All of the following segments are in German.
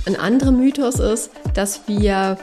Ein anderer Mythos ist, dass wir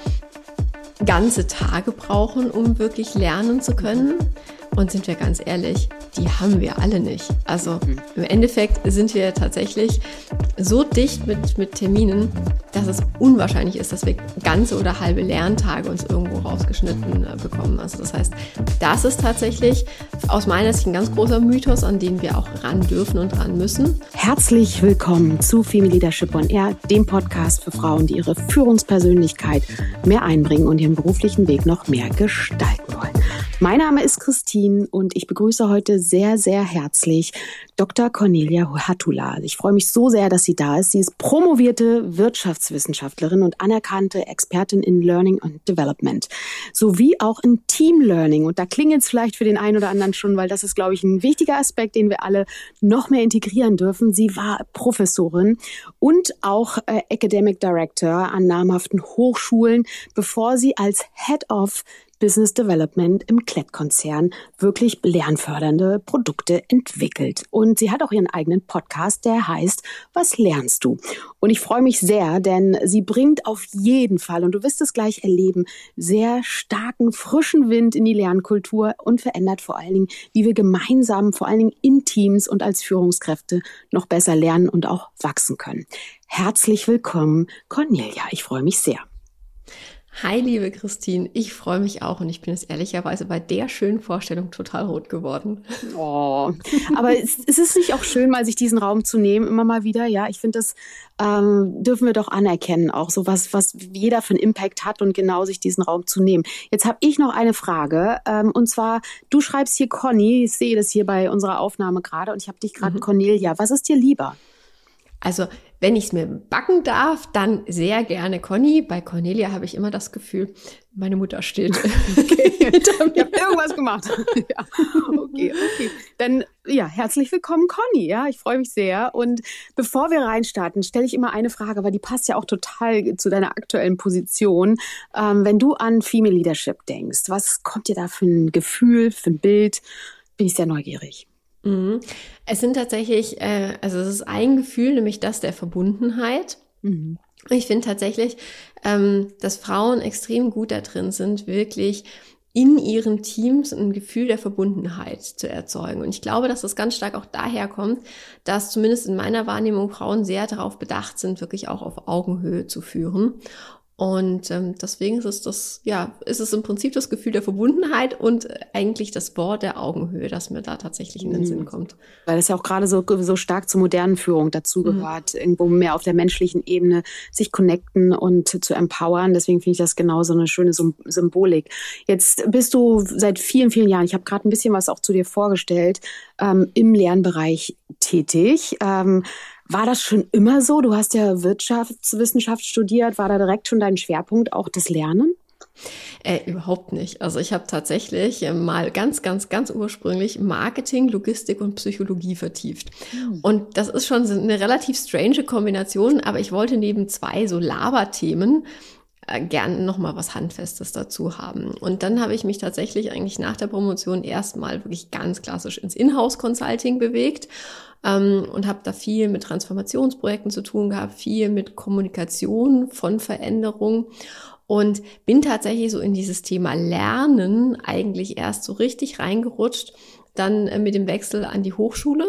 ganze Tage brauchen, um wirklich lernen zu können. Und sind wir ganz ehrlich, die haben wir alle nicht. Also im Endeffekt sind wir tatsächlich so dicht mit Terminen, dass es unwahrscheinlich ist, dass wir ganze oder halbe Lerntage uns irgendwo rausgeschnitten bekommen. Also das heißt, das ist tatsächlich aus meiner Sicht ein ganz großer Mythos, an den wir auch ran dürfen und ran müssen. Herzlich willkommen zu Female Leadership on Air, dem Podcast für Frauen, die ihre Führungspersönlichkeit mehr einbringen und ihren beruflichen Weg noch mehr gestalten wollen. Mein Name ist Christine und ich begrüße heute sehr, sehr herzlich Dr. Cornelia Hattula. Ich freue mich so sehr, dass sie da ist. Sie ist promovierte Wirtschaftswissenschaftlerin und anerkannte Expertin in Learning and Development, sowie auch in Team Learning. Und da klingelt es vielleicht für den einen oder anderen schon, weil das ist, glaube ich, ein wichtiger Aspekt, den wir alle noch mehr integrieren dürfen. Sie war Professorin und auch Academic Director an namhaften Hochschulen, bevor sie als Head of Business Development im Klett-Konzern wirklich lernfördernde Produkte entwickelt. Und sie hat auch ihren eigenen Podcast, der heißt Was lernst du? Und ich freue mich sehr, denn sie bringt auf jeden Fall, und du wirst es gleich erleben, sehr starken, frischen Wind in die Lernkultur und verändert vor allen Dingen, wie wir gemeinsam, vor allen Dingen in Teams und als Führungskräfte noch besser lernen und auch wachsen können. Herzlich willkommen, Cornelia. Ich freue mich sehr. Hi, liebe Christine, ich freue mich auch und ich bin jetzt ehrlicherweise bei der schönen Vorstellung total rot geworden. Oh, aber es ist nicht auch schön, mal sich diesen Raum zu nehmen, immer mal wieder? Ja, ich finde, das dürfen wir doch anerkennen, auch so was jeder für einen Impact hat und genau sich diesen Raum zu nehmen. Jetzt habe ich noch eine Frage und zwar, du schreibst hier Conny, ich sehe das hier bei unserer Aufnahme gerade und ich habe dich gerade Cornelia. Was ist dir lieber? Also, wenn ich es mir backen darf, dann sehr gerne Conny. Bei Cornelia habe ich immer das Gefühl, meine Mutter steht hinter mir. Ich habe irgendwas gemacht. Ja. Okay. Dann ja, herzlich willkommen, Conny. Ja, ich freue mich sehr. Und bevor wir reinstarten, stelle ich immer eine Frage, weil die passt ja auch total zu deiner aktuellen Position. Wenn du an Female Leadership denkst, was kommt dir da für ein Gefühl, für ein Bild? Bin ich sehr neugierig. Es sind tatsächlich, also es ist ein Gefühl, nämlich das der Verbundenheit. Ich finde tatsächlich, dass Frauen extrem gut da drin sind, wirklich in ihren Teams ein Gefühl der Verbundenheit zu erzeugen. Und ich glaube, dass das ganz stark auch daher kommt, dass zumindest in meiner Wahrnehmung Frauen sehr darauf bedacht sind, wirklich auch auf Augenhöhe zu führen. Und deswegen ist es im Prinzip das Gefühl der Verbundenheit und eigentlich das Wort der Augenhöhe, das mir da tatsächlich in den Sinn kommt. Weil es ja auch gerade so stark zur modernen Führung dazugehört, irgendwo mehr auf der menschlichen Ebene sich connecten und zu empowern. Deswegen finde ich das genau so eine schöne Symbolik. Jetzt bist du seit vielen, vielen Jahren, ich habe gerade ein bisschen was auch zu dir vorgestellt, im Lernbereich tätig. War das schon immer so? Du hast ja Wirtschaftswissenschaft studiert. War da direkt schon dein Schwerpunkt auch das Lernen? Überhaupt nicht. Also ich habe tatsächlich mal ganz ursprünglich Marketing, Logistik und Psychologie vertieft. Und das ist schon eine relativ strange Kombination, aber ich wollte neben zwei so Laberthemen gern noch mal was Handfestes dazu haben. Und dann habe ich mich tatsächlich eigentlich nach der Promotion erstmal wirklich ganz klassisch ins Inhouse-Consulting bewegt und habe da viel mit Transformationsprojekten zu tun gehabt, viel mit Kommunikation von Veränderung und bin tatsächlich so in dieses Thema Lernen eigentlich erst so richtig reingerutscht, dann mit dem Wechsel an die Hochschule.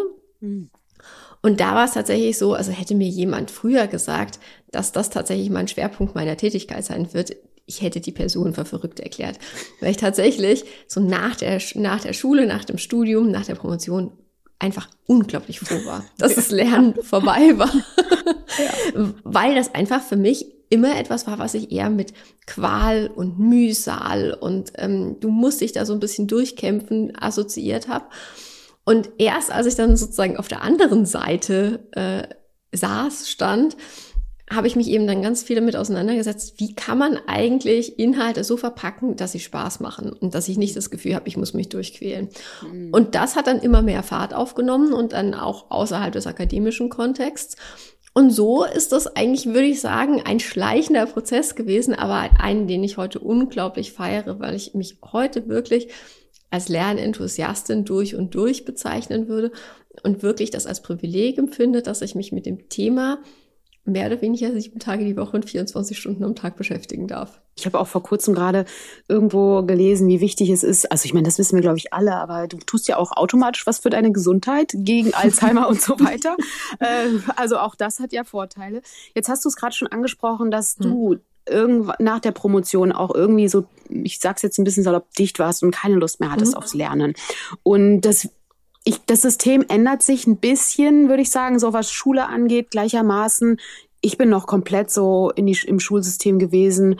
Und da war es tatsächlich so, also hätte mir jemand früher gesagt, dass das tatsächlich mein Schwerpunkt meiner Tätigkeit sein wird, ich hätte die Person für verrückt erklärt. Weil ich tatsächlich so nach der Schule, nach dem Studium, nach der Promotion einfach unglaublich froh war, dass das Lernen vorbei war. Ja. Weil das einfach für mich immer etwas war, was ich eher mit Qual und Mühsal und du musst dich da so ein bisschen durchkämpfen assoziiert habe. Und erst als ich dann sozusagen auf der anderen Seite stand, habe ich mich eben dann ganz viel damit auseinandergesetzt, wie kann man eigentlich Inhalte so verpacken, dass sie Spaß machen und dass ich nicht das Gefühl habe, ich muss mich durchquälen. Und das hat dann immer mehr Fahrt aufgenommen und dann auch außerhalb des akademischen Kontexts. Und so ist das eigentlich, würde ich sagen, ein schleichender Prozess gewesen, aber einen, den ich heute unglaublich feiere, weil ich mich heute wirklich als Lernenthusiastin durch und durch bezeichnen würde und wirklich das als Privileg empfinde, dass ich mich mit dem Thema mehr oder weniger 7 Tage die Woche und 24 Stunden am Tag beschäftigen darf. Ich habe auch vor kurzem gerade irgendwo gelesen, wie wichtig es ist. Also ich meine, das wissen wir, glaube ich, alle, aber du tust ja auch automatisch was für deine Gesundheit gegen Alzheimer und so weiter. Also auch das hat ja Vorteile. Jetzt hast du es gerade schon angesprochen, dass du irgendwann nach der Promotion auch irgendwie so, ich sag's jetzt ein bisschen salopp, dicht warst und keine Lust mehr hattest aufs Lernen. Und das System ändert sich ein bisschen, würde ich sagen, so was Schule angeht, gleichermaßen. Ich bin noch komplett so im Schulsystem gewesen,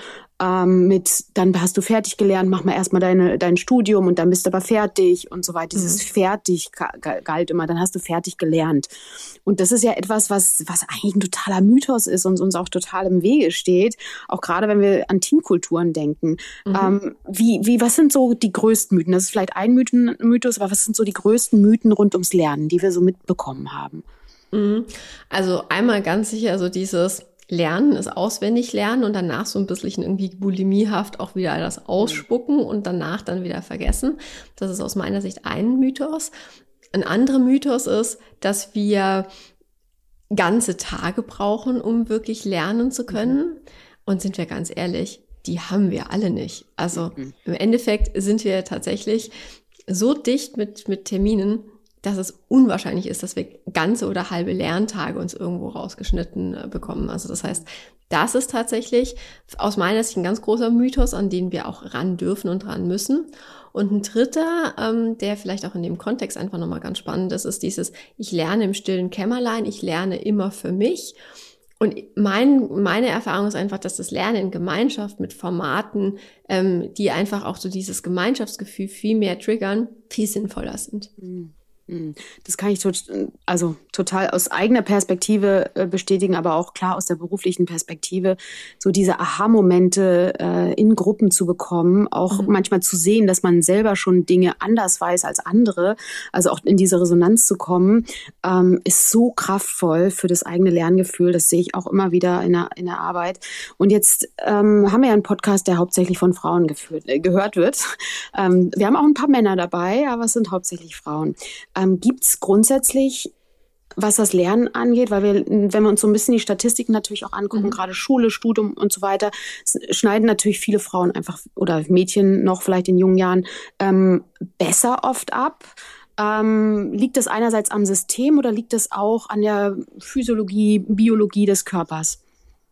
dann hast du fertig gelernt, mach mal erstmal dein Studium und dann bist du aber fertig und so weiter. Dieses fertig galt immer, dann hast du fertig gelernt. Und das ist ja etwas, was eigentlich ein totaler Mythos ist und uns auch total im Wege steht, auch gerade wenn wir an Teamkulturen denken. Was sind so die größten Mythen? Das ist vielleicht ein Mythos, aber was sind so die größten Mythen rund ums Lernen, die wir so mitbekommen haben? Also einmal ganz sicher, also dieses Lernen ist auswendig lernen und danach so ein bisschen irgendwie bulimiehaft auch wieder das ausspucken und danach dann wieder vergessen. Das ist aus meiner Sicht ein Mythos. Ein anderer Mythos ist, dass wir ganze Tage brauchen, um wirklich lernen zu können. Und sind wir ganz ehrlich, die haben wir alle nicht. Also im Endeffekt sind wir tatsächlich so dicht mit Terminen, dass es unwahrscheinlich ist, dass wir ganze oder halbe Lerntage uns irgendwo rausgeschnitten bekommen. Also das heißt, das ist tatsächlich aus meiner Sicht ein ganz großer Mythos, an den wir auch ran dürfen und ran müssen. Und ein dritter, der vielleicht auch in dem Kontext einfach nochmal ganz spannend ist, ist dieses, ich lerne im stillen Kämmerlein, ich lerne immer für mich. Und meine Erfahrung ist einfach, dass das Lernen in Gemeinschaft mit Formaten, die einfach auch so dieses Gemeinschaftsgefühl viel mehr triggern, viel sinnvoller sind. Das kann ich total aus eigener Perspektive bestätigen, aber auch klar aus der beruflichen Perspektive, so diese Aha-Momente in Gruppen zu bekommen, auch manchmal zu sehen, dass man selber schon Dinge anders weiß als andere, also auch in diese Resonanz zu kommen, ist so kraftvoll für das eigene Lerngefühl. Das sehe ich auch immer wieder in der Arbeit. Und jetzt haben wir ja einen Podcast, der hauptsächlich von Frauen gehört wird. Wir haben auch ein paar Männer dabei, aber es sind hauptsächlich Frauen. Gibt es grundsätzlich, was das Lernen angeht, weil wenn wir uns so ein bisschen die Statistiken natürlich auch angucken, gerade Schule, Studium und so weiter, schneiden natürlich viele Frauen einfach oder Mädchen noch vielleicht in jungen Jahren besser oft ab. Liegt das einerseits am System oder liegt das auch an der Physiologie, Biologie des Körpers?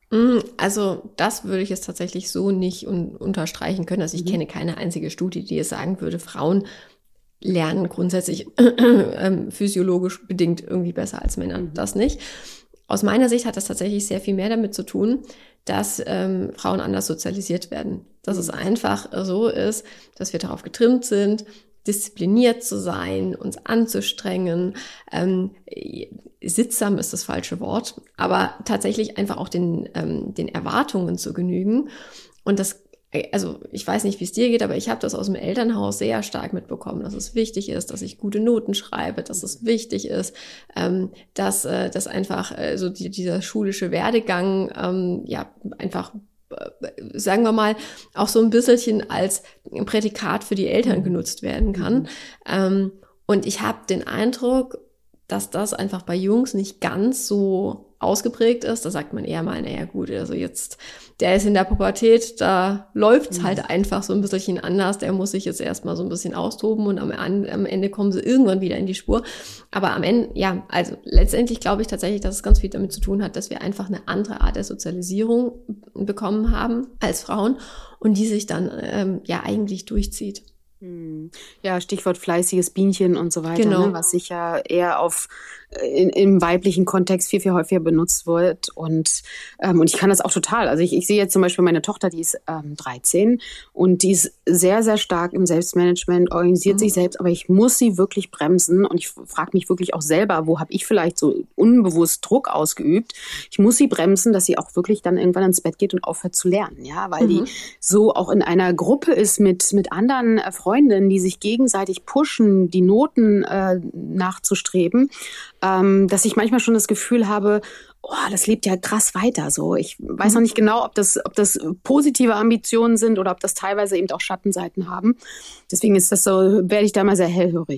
Also das würde ich jetzt tatsächlich so nicht unterstreichen können. Also ich kenne keine einzige Studie, die es sagen würde, Frauen lernen grundsätzlich physiologisch bedingt irgendwie besser als Männer. Das nicht. Aus meiner Sicht hat das tatsächlich sehr viel mehr damit zu tun, dass Frauen anders sozialisiert werden. Dass es einfach so ist, dass wir darauf getrimmt sind, diszipliniert zu sein, uns anzustrengen. Sittsam ist das falsche Wort, aber tatsächlich einfach auch den Erwartungen zu genügen. Und das, also ich weiß nicht, wie es dir geht, aber ich habe das aus dem Elternhaus sehr stark mitbekommen, dass es wichtig ist, dass ich gute Noten schreibe, dass es wichtig ist, dass einfach so dieser schulische Werdegang einfach, sagen wir mal, auch so ein bisschen als Prädikat für die Eltern genutzt werden kann. Und ich habe den Eindruck, dass das einfach bei Jungs nicht ganz so ausgeprägt ist. Da sagt man eher mal, naja gut, also jetzt, der ist in der Pubertät, da läuft's halt einfach so ein bisschen anders, der muss sich jetzt erstmal so ein bisschen austoben und am Ende kommen sie irgendwann wieder in die Spur. Aber am Ende, ja, also letztendlich glaube ich tatsächlich, dass es ganz viel damit zu tun hat, dass wir einfach eine andere Art der Sozialisierung bekommen haben als Frauen und die sich dann eigentlich durchzieht. Ja, Stichwort fleißiges Bienchen und so weiter, Genau. ne, was sicher eher im weiblichen Kontext viel, viel häufiger benutzt wird. Und ich kann das auch total. Also ich sehe jetzt zum Beispiel meine Tochter, die ist 13 und die ist sehr, sehr stark im Selbstmanagement, organisiert sich selbst, aber ich muss sie wirklich bremsen und ich frage mich wirklich auch selber, wo habe ich vielleicht so unbewusst Druck ausgeübt? Ich muss sie bremsen, dass sie auch wirklich dann irgendwann ins Bett geht und aufhört zu lernen, ja, weil die so auch in einer Gruppe ist mit anderen Freundinnen, die sich gegenseitig pushen, die Noten nachzustreben, dass ich manchmal schon das Gefühl habe, das lebt ja krass weiter so. Ich weiß noch nicht genau, ob das positive Ambitionen sind oder ob das teilweise eben auch Schattenseiten haben. Deswegen ist das so, werde ich da mal sehr hellhörig.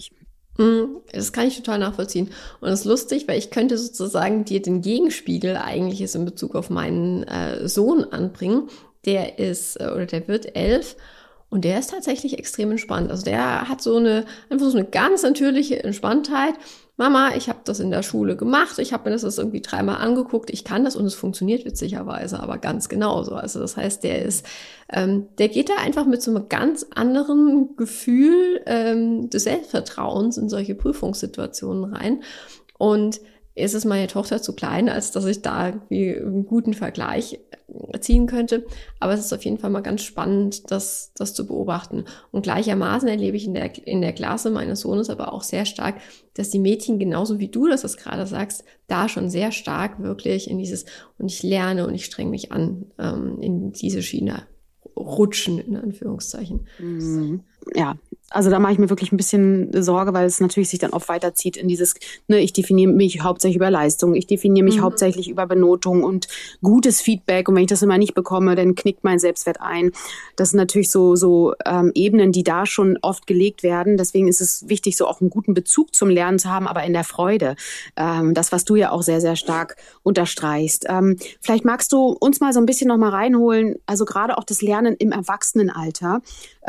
Das kann ich total nachvollziehen. Und das ist lustig, weil ich könnte sozusagen dir den Gegenspiegel eigentlich in Bezug auf meinen Sohn anbringen. Der wird 11 und der ist tatsächlich extrem entspannt. Also der hat einfach so eine ganz natürliche Entspanntheit. Mama, ich habe das in der Schule gemacht, ich habe mir das irgendwie 3-mal angeguckt, ich kann das und es funktioniert witzigerweise, aber ganz genauso. Also das heißt, der geht da einfach mit so einem ganz anderen Gefühl des Selbstvertrauens in solche Prüfungssituationen rein. Und es ist meine Tochter zu klein, als dass ich da irgendwie einen guten Vergleich ziehen könnte. Aber es ist auf jeden Fall mal ganz spannend, das zu beobachten. Und gleichermaßen erlebe ich in der Klasse meines Sohnes aber auch sehr stark, dass die Mädchen genauso wie du das gerade sagst, da schon sehr stark wirklich in dieses und ich lerne und ich strenge mich an, in diese Schiene rutschen, in Anführungszeichen. Ja, also da mache ich mir wirklich ein bisschen Sorge, weil es natürlich sich dann oft weiterzieht in dieses, ich definiere mich hauptsächlich über Leistung, ich definiere mich hauptsächlich über Benotung und gutes Feedback und wenn ich das immer nicht bekomme, dann knickt mein Selbstwert ein. Das sind natürlich so Ebenen, die da schon oft gelegt werden. Deswegen ist es wichtig, so auch einen guten Bezug zum Lernen zu haben, aber in der Freude. Das, was du ja auch sehr, sehr stark unterstreichst. Vielleicht magst du uns mal so ein bisschen noch mal reinholen, also gerade auch das Lernen im Erwachsenenalter.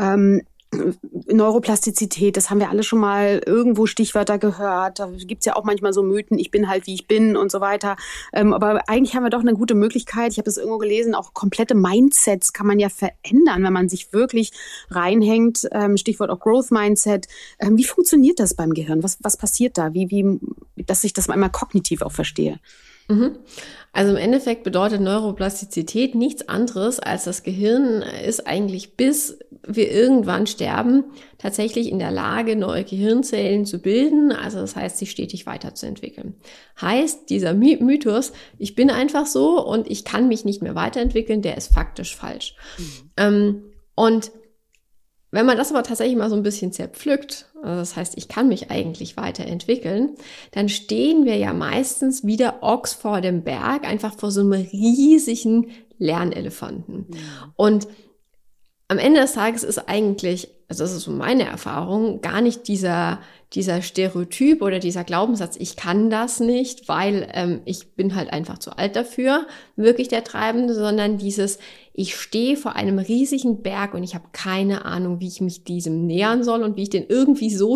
Neuroplastizität, das haben wir alle schon mal irgendwo Stichwörter gehört. Da gibt's ja auch manchmal so Mythen, ich bin halt, wie ich bin und so weiter. Aber eigentlich haben wir doch eine gute Möglichkeit, ich habe das irgendwo gelesen, auch komplette Mindsets kann man ja verändern, wenn man sich wirklich reinhängt. Stichwort auch Growth Mindset. Wie funktioniert das beim Gehirn? Was passiert da? Wie, dass ich das einmal kognitiv auch verstehe? Also im Endeffekt bedeutet Neuroplastizität nichts anderes, als das Gehirn ist eigentlich, bis wir irgendwann sterben, tatsächlich in der Lage, neue Gehirnzellen zu bilden. Also das heißt, sich stetig weiterzuentwickeln. Heißt, dieser Mythos, ich bin einfach so und ich kann mich nicht mehr weiterentwickeln, der ist faktisch falsch. Und wenn man das aber tatsächlich mal so ein bisschen zerpflückt, also das heißt, ich kann mich eigentlich weiterentwickeln, dann stehen wir ja meistens wieder Ochs vor dem Berg, einfach vor so einem riesigen Lernelefanten. Und am Ende des Tages ist eigentlich, also das ist so meine Erfahrung, gar nicht dieser Stereotyp oder dieser Glaubenssatz, ich kann das nicht, weil ich bin halt einfach zu alt dafür, wirklich der Treibende, sondern dieses, ich stehe vor einem riesigen Berg und ich habe keine Ahnung, wie ich mich diesem nähern soll und wie ich den irgendwie so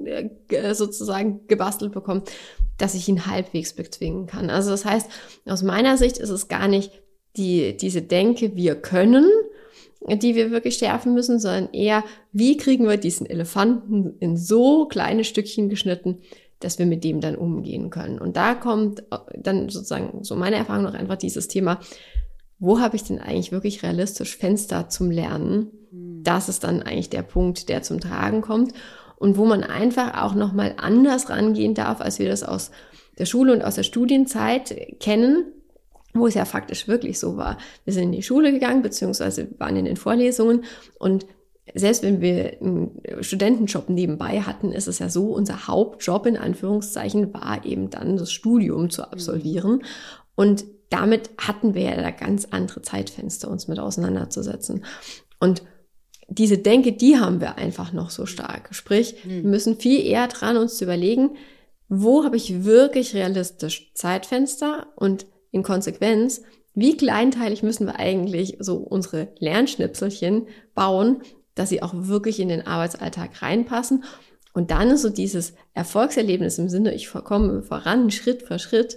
sozusagen gebastelt bekomme, dass ich ihn halbwegs bezwingen kann. Also das heißt, aus meiner Sicht ist es gar nicht diese Denke, wir können, die wir wirklich schärfen müssen, sondern eher, wie kriegen wir diesen Elefanten in so kleine Stückchen geschnitten, dass wir mit dem dann umgehen können. Und da kommt dann sozusagen so meine Erfahrung noch einfach dieses Thema, wo habe ich denn eigentlich wirklich realistisch Fenster zum Lernen? Das ist dann eigentlich der Punkt, der zum Tragen kommt und wo man einfach auch nochmal anders rangehen darf, als wir das aus der Schule und aus der Studienzeit kennen, wo es ja faktisch wirklich so war. Wir sind in die Schule gegangen, beziehungsweise waren in den Vorlesungen und selbst wenn wir einen Studentenjob nebenbei hatten, ist es ja so, unser Hauptjob in Anführungszeichen war eben dann das Studium zu absolvieren und damit hatten wir ja da ganz andere Zeitfenster, uns mit auseinanderzusetzen. Und diese Denke, die haben wir einfach noch so stark. Sprich, wir müssen viel eher dran, uns zu überlegen, wo habe ich wirklich realistisch Zeitfenster und in Konsequenz, wie kleinteilig müssen wir eigentlich so unsere Lernschnipselchen bauen, dass sie auch wirklich in den Arbeitsalltag reinpassen. Und dann ist so dieses Erfolgserlebnis im Sinne, ich komme voran, Schritt für Schritt,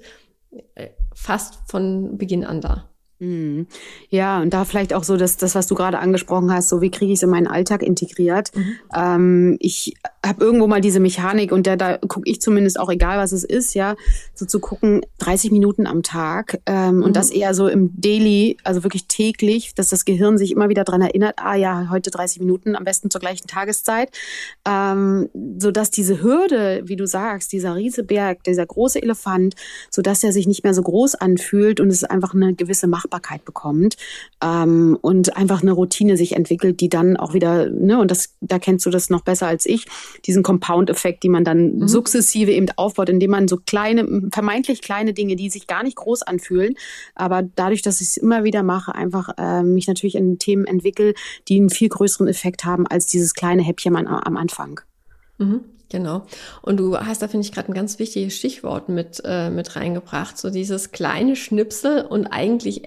fast von Beginn an da. Ja, und da vielleicht auch so das, was du gerade angesprochen hast, so wie kriege ich es in meinen Alltag integriert. Ich habe irgendwo mal diese Mechanik und da gucke ich zumindest auch, egal was es ist, ja, so zu gucken, 30 Minuten am Tag und das eher so im Daily, also wirklich täglich, dass das Gehirn sich immer wieder dran erinnert, heute 30 Minuten, am besten zur gleichen Tageszeit, sodass diese Hürde, wie du sagst, dieser riesige Berg, dieser große Elefant, sodass er sich nicht mehr so groß anfühlt und es einfach eine gewisse Machbarkeit bekommt und einfach eine Routine sich entwickelt, die dann auch wieder, und da kennst du das noch besser als ich, diesen Compound-Effekt, die man dann sukzessive eben aufbaut, indem man so vermeintlich kleine Dinge, die sich gar nicht groß anfühlen, aber dadurch, dass ich es immer wieder mache, einfach mich natürlich in Themen entwickle, die einen viel größeren Effekt haben als dieses kleine Häppchen am Anfang. Genau. Und du hast da, finde ich, gerade ein ganz wichtiges Stichwort mit reingebracht, so dieses kleine Schnipsel. Und eigentlich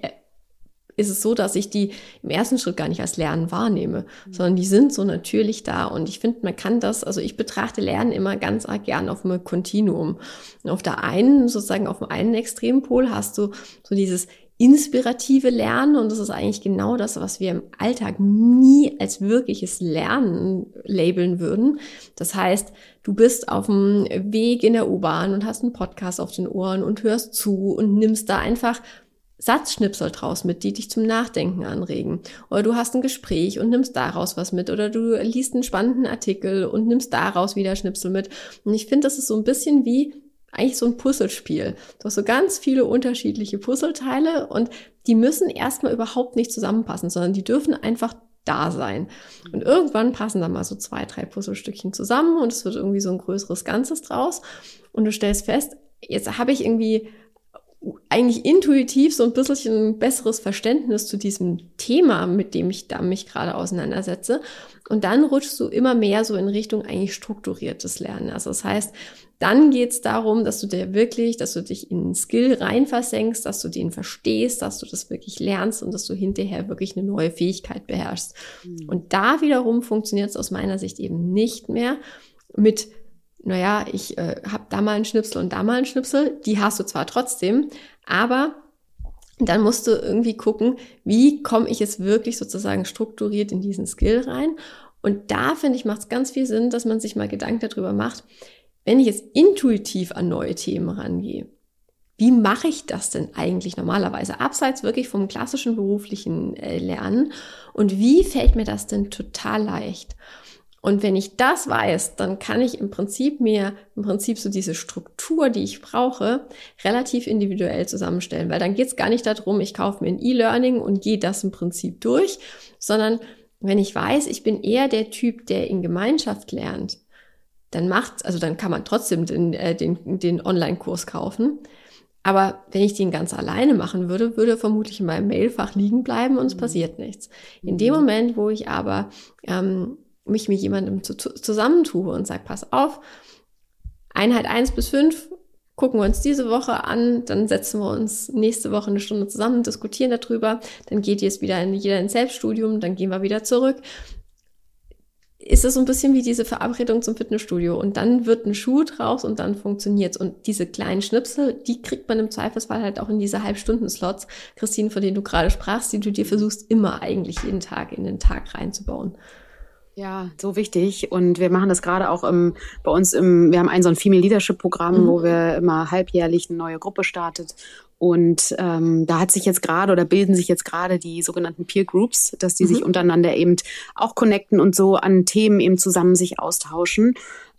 ist es so, dass ich die im ersten Schritt gar nicht als Lernen wahrnehme, sondern die sind so natürlich da. Und ich finde, man kann das, also ich betrachte Lernen immer ganz arg gern auf einem Kontinuum. Und auf der einen, sozusagen auf dem einen Extrempol hast du so dieses inspirative Lernen, und das ist eigentlich genau das, was wir im Alltag nie als wirkliches Lernen labeln würden. Das heißt, du bist auf dem Weg in der U-Bahn und hast einen Podcast auf den Ohren und hörst zu und nimmst da einfach Satzschnipsel draus mit, die dich zum Nachdenken anregen. Oder du hast ein Gespräch und nimmst daraus was mit. Oder du liest einen spannenden Artikel und nimmst daraus wieder Schnipsel mit. Und ich finde, das ist so ein bisschen wie eigentlich so ein Puzzlespiel. Du hast so ganz viele unterschiedliche Puzzleteile und die müssen erstmal überhaupt nicht zusammenpassen, sondern die dürfen einfach da sein. Und irgendwann passen dann mal so 2, 3 Puzzlestückchen zusammen und es wird irgendwie so ein größeres Ganzes draus. Und du stellst fest, jetzt habe ich irgendwie eigentlich intuitiv so ein bisschen ein besseres Verständnis zu diesem Thema, mit dem ich da mich gerade auseinandersetze. Und dann rutschst du immer mehr so in Richtung eigentlich strukturiertes Lernen. Also das heißt, dann geht es darum, dass du dich in einen Skill reinversenkst, dass du den verstehst, dass du das wirklich lernst und dass du hinterher wirklich eine neue Fähigkeit beherrschst. Mhm. Und da wiederum funktioniert es aus meiner Sicht eben nicht mehr mit, naja, ich habe da mal einen Schnipsel und da mal einen Schnipsel. Die hast du zwar trotzdem, aber dann musst du irgendwie gucken, wie komme ich jetzt wirklich sozusagen strukturiert in diesen Skill rein. Und da, finde ich, macht es ganz viel Sinn, dass man sich mal Gedanken darüber macht, wenn ich jetzt intuitiv an neue Themen rangehe, wie mache ich das denn eigentlich normalerweise, abseits wirklich vom klassischen beruflichen Lernen, und wie fällt mir das denn total leicht? Und wenn ich das weiß, dann kann ich im Prinzip so diese Struktur, die ich brauche, relativ individuell zusammenstellen. Weil dann geht es gar nicht darum, ich kaufe mir ein E-Learning und gehe das im Prinzip durch, sondern wenn ich weiß, ich bin eher der Typ, der in Gemeinschaft lernt, dann kann man trotzdem den Online-Kurs kaufen. Aber wenn ich den ganz alleine machen würde, würde er vermutlich in meinem Mailfach liegen bleiben und es passiert nichts. In dem Moment, wo ich aber mich mit jemandem zusammentue und sage, pass auf, Einheit 1 bis 5 gucken wir uns diese Woche an, dann setzen wir uns nächste Woche eine Stunde zusammen, diskutieren darüber, dann geht jetzt wieder jeder ins Selbststudium, dann gehen wir wieder zurück. Ist es so ein bisschen wie diese Verabredung zum Fitnessstudio, und dann wird ein Schuh draus und dann funktioniert's. Und diese kleinen Schnipsel, die kriegt man im Zweifelsfall halt auch in diese Halbstunden-Slots, Christine, von denen du gerade sprachst, die du dir versuchst, immer eigentlich jeden Tag in den Tag reinzubauen. Ja, so wichtig. Und wir machen das gerade auch bei uns wir haben so ein Female Leadership Programm, wo wir immer halbjährlich eine neue Gruppe startet. Und da bilden sich jetzt gerade die sogenannten Peer Groups, dass die sich untereinander eben auch connecten und so an Themen eben zusammen sich austauschen.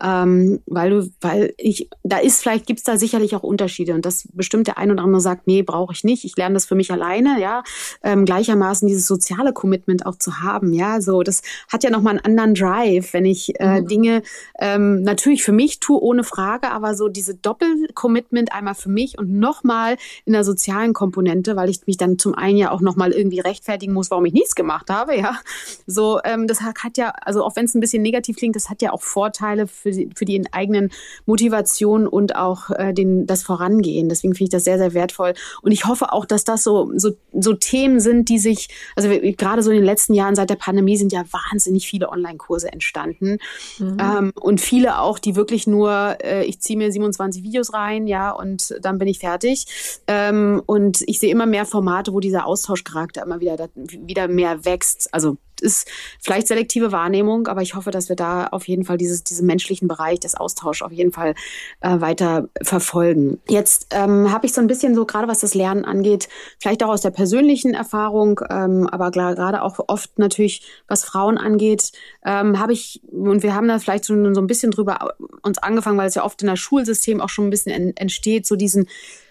Gibt's da sicherlich auch Unterschiede, und das bestimmt der ein oder andere sagt, nee, brauche ich nicht, ich lerne das für mich alleine, ja, gleichermaßen dieses soziale Commitment auch zu haben, ja, so, das hat ja nochmal einen anderen Drive, wenn ich Dinge natürlich für mich tue, ohne Frage, aber so diese Doppel-Commitment einmal für mich und nochmal in der sozialen Komponente, weil ich mich dann zum einen ja auch nochmal irgendwie rechtfertigen muss, warum ich nichts gemacht habe, ja, so, das hat ja, also auch wenn es ein bisschen negativ klingt, das hat ja auch Vorteile für die eigenen Motivation und auch das Vorangehen. Deswegen finde ich das sehr, sehr wertvoll. Und ich hoffe auch, dass das so Themen sind, die sich, also gerade so in den letzten Jahren seit der Pandemie sind ja wahnsinnig viele Online-Kurse entstanden. Und viele auch, die wirklich nur, ich ziehe mir 27 Videos rein, ja, und dann bin ich fertig. Und ich sehe immer mehr Formate, wo dieser Austauschcharakter immer wieder mehr wächst. Also ist vielleicht selektive Wahrnehmung, aber ich hoffe, dass wir da auf jeden Fall diesen menschlichen Bereich des Austauschs auf jeden Fall weiter verfolgen. Jetzt habe ich so ein bisschen so, gerade was das Lernen angeht, vielleicht auch aus der persönlichen Erfahrung, aber gerade auch oft natürlich, was Frauen angeht, und wir haben da vielleicht so ein bisschen drüber uns angefangen, weil es ja oft in das Schulsystem auch schon ein bisschen entsteht, so diesen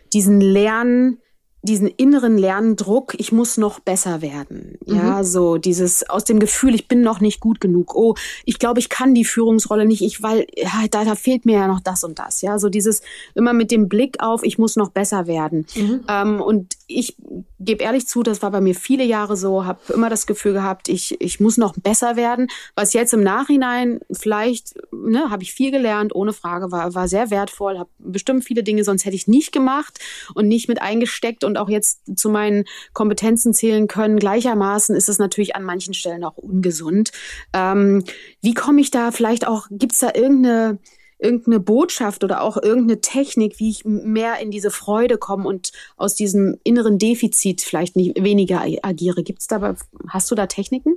inneren Lerndruck, ich muss noch besser werden. Ja, so dieses aus dem Gefühl, ich bin noch nicht gut genug. Oh, ich glaube, ich kann die Führungsrolle nicht, weil da fehlt mir ja noch das und das. Ja, so dieses immer mit dem Blick auf, ich muss noch besser werden. Und ich gebe ehrlich zu, das war bei mir viele Jahre so, habe immer das Gefühl gehabt, ich muss noch besser werden, was jetzt im Nachhinein vielleicht habe ich viel gelernt, ohne Frage, war sehr wertvoll, habe bestimmt viele Dinge, sonst hätte ich nicht gemacht und nicht mit eingesteckt und auch jetzt zu meinen Kompetenzen zählen können. Gleichermaßen ist es natürlich an manchen Stellen auch ungesund. Wie komme ich da vielleicht auch, gibt es da irgendeine Botschaft oder auch irgendeine Technik, wie ich mehr in diese Freude komme und aus diesem inneren Defizit vielleicht nicht weniger agiere? Hast du da Techniken?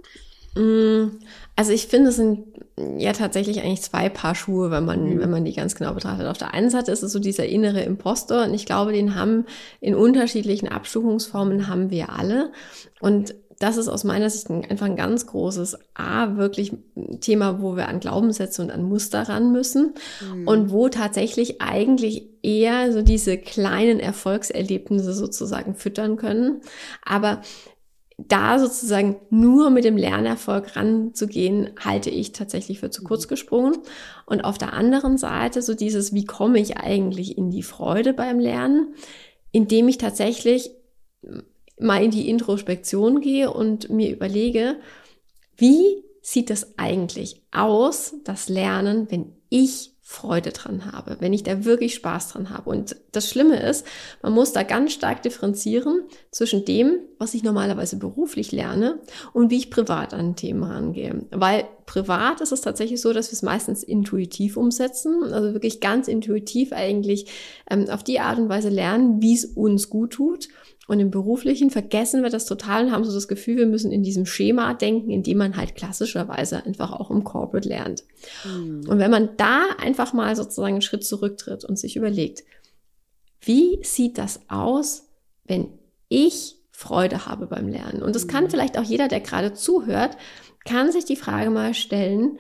Also ich finde, es sind ja tatsächlich eigentlich zwei Paar Schuhe, wenn man die ganz genau betrachtet. Auf der einen Seite ist es so dieser innere Impostor und ich glaube, den haben in unterschiedlichen Abstufungsformen haben wir alle. Und das ist aus meiner Sicht einfach ein ganz großes wirklich Thema, wo wir an Glaubenssätze und an Muster ran müssen und wo tatsächlich eigentlich eher so diese kleinen Erfolgserlebnisse sozusagen füttern können. Aber da sozusagen nur mit dem Lernerfolg ranzugehen, halte ich tatsächlich für zu kurz gesprungen. Und auf der anderen Seite so dieses, wie komme ich eigentlich in die Freude beim Lernen, indem ich tatsächlich mal in die Introspektion gehe und mir überlege, wie sieht das eigentlich aus, das Lernen, wenn ich Freude dran habe, wenn ich da wirklich Spaß dran habe. Und das Schlimme ist, man muss da ganz stark differenzieren zwischen dem, was ich normalerweise beruflich lerne und wie ich privat an Themen rangehe. Weil privat ist es tatsächlich so, dass wir es meistens intuitiv umsetzen, also wirklich ganz intuitiv eigentlich auf die Art und Weise lernen, wie es uns gut tut. Und im Beruflichen vergessen wir das total und haben so das Gefühl, wir müssen in diesem Schema denken, in dem man halt klassischerweise einfach auch im Corporate lernt. Und wenn man da einfach mal sozusagen einen Schritt zurücktritt und sich überlegt, wie sieht das aus, wenn ich Freude habe beim Lernen? Und das kann vielleicht auch jeder, der gerade zuhört, kann sich die Frage mal stellen,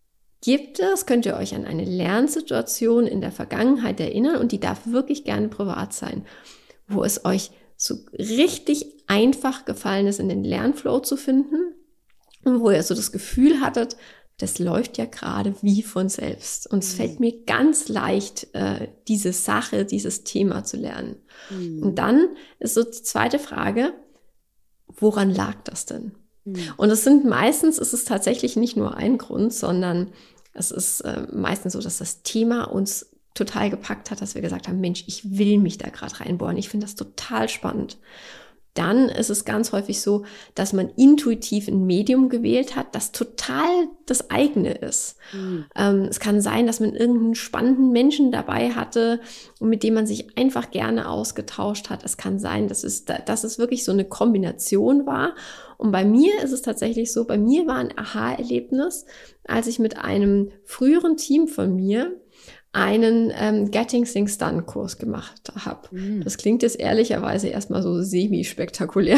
könnt ihr euch an eine Lernsituation in der Vergangenheit erinnern und die darf wirklich gerne privat sein, wo es euch so richtig einfach gefallen ist, in den Lernflow zu finden und wo ihr so das Gefühl hattet, das läuft ja gerade wie von selbst. Und es fällt mir ganz leicht, diese Sache, dieses Thema zu lernen. Und dann ist so die zweite Frage, woran lag das denn? Und meistens ist es tatsächlich nicht nur ein Grund, sondern es ist meistens so, dass das Thema uns total gepackt hat, dass wir gesagt haben, Mensch, ich will mich da gerade reinbohren. Ich finde das total spannend. Dann ist es ganz häufig so, dass man intuitiv ein Medium gewählt hat, das total das eigene ist. Es kann sein, dass man irgendeinen spannenden Menschen dabei hatte, mit dem man sich einfach gerne ausgetauscht hat. Es kann sein, dass es wirklich so eine Kombination war. Und bei mir ist es tatsächlich so, bei mir war ein Aha-Erlebnis, als ich mit einem früheren Team von mir einen Getting Things Done Kurs gemacht habe. Das klingt jetzt ehrlicherweise erstmal so semi-spektakulär.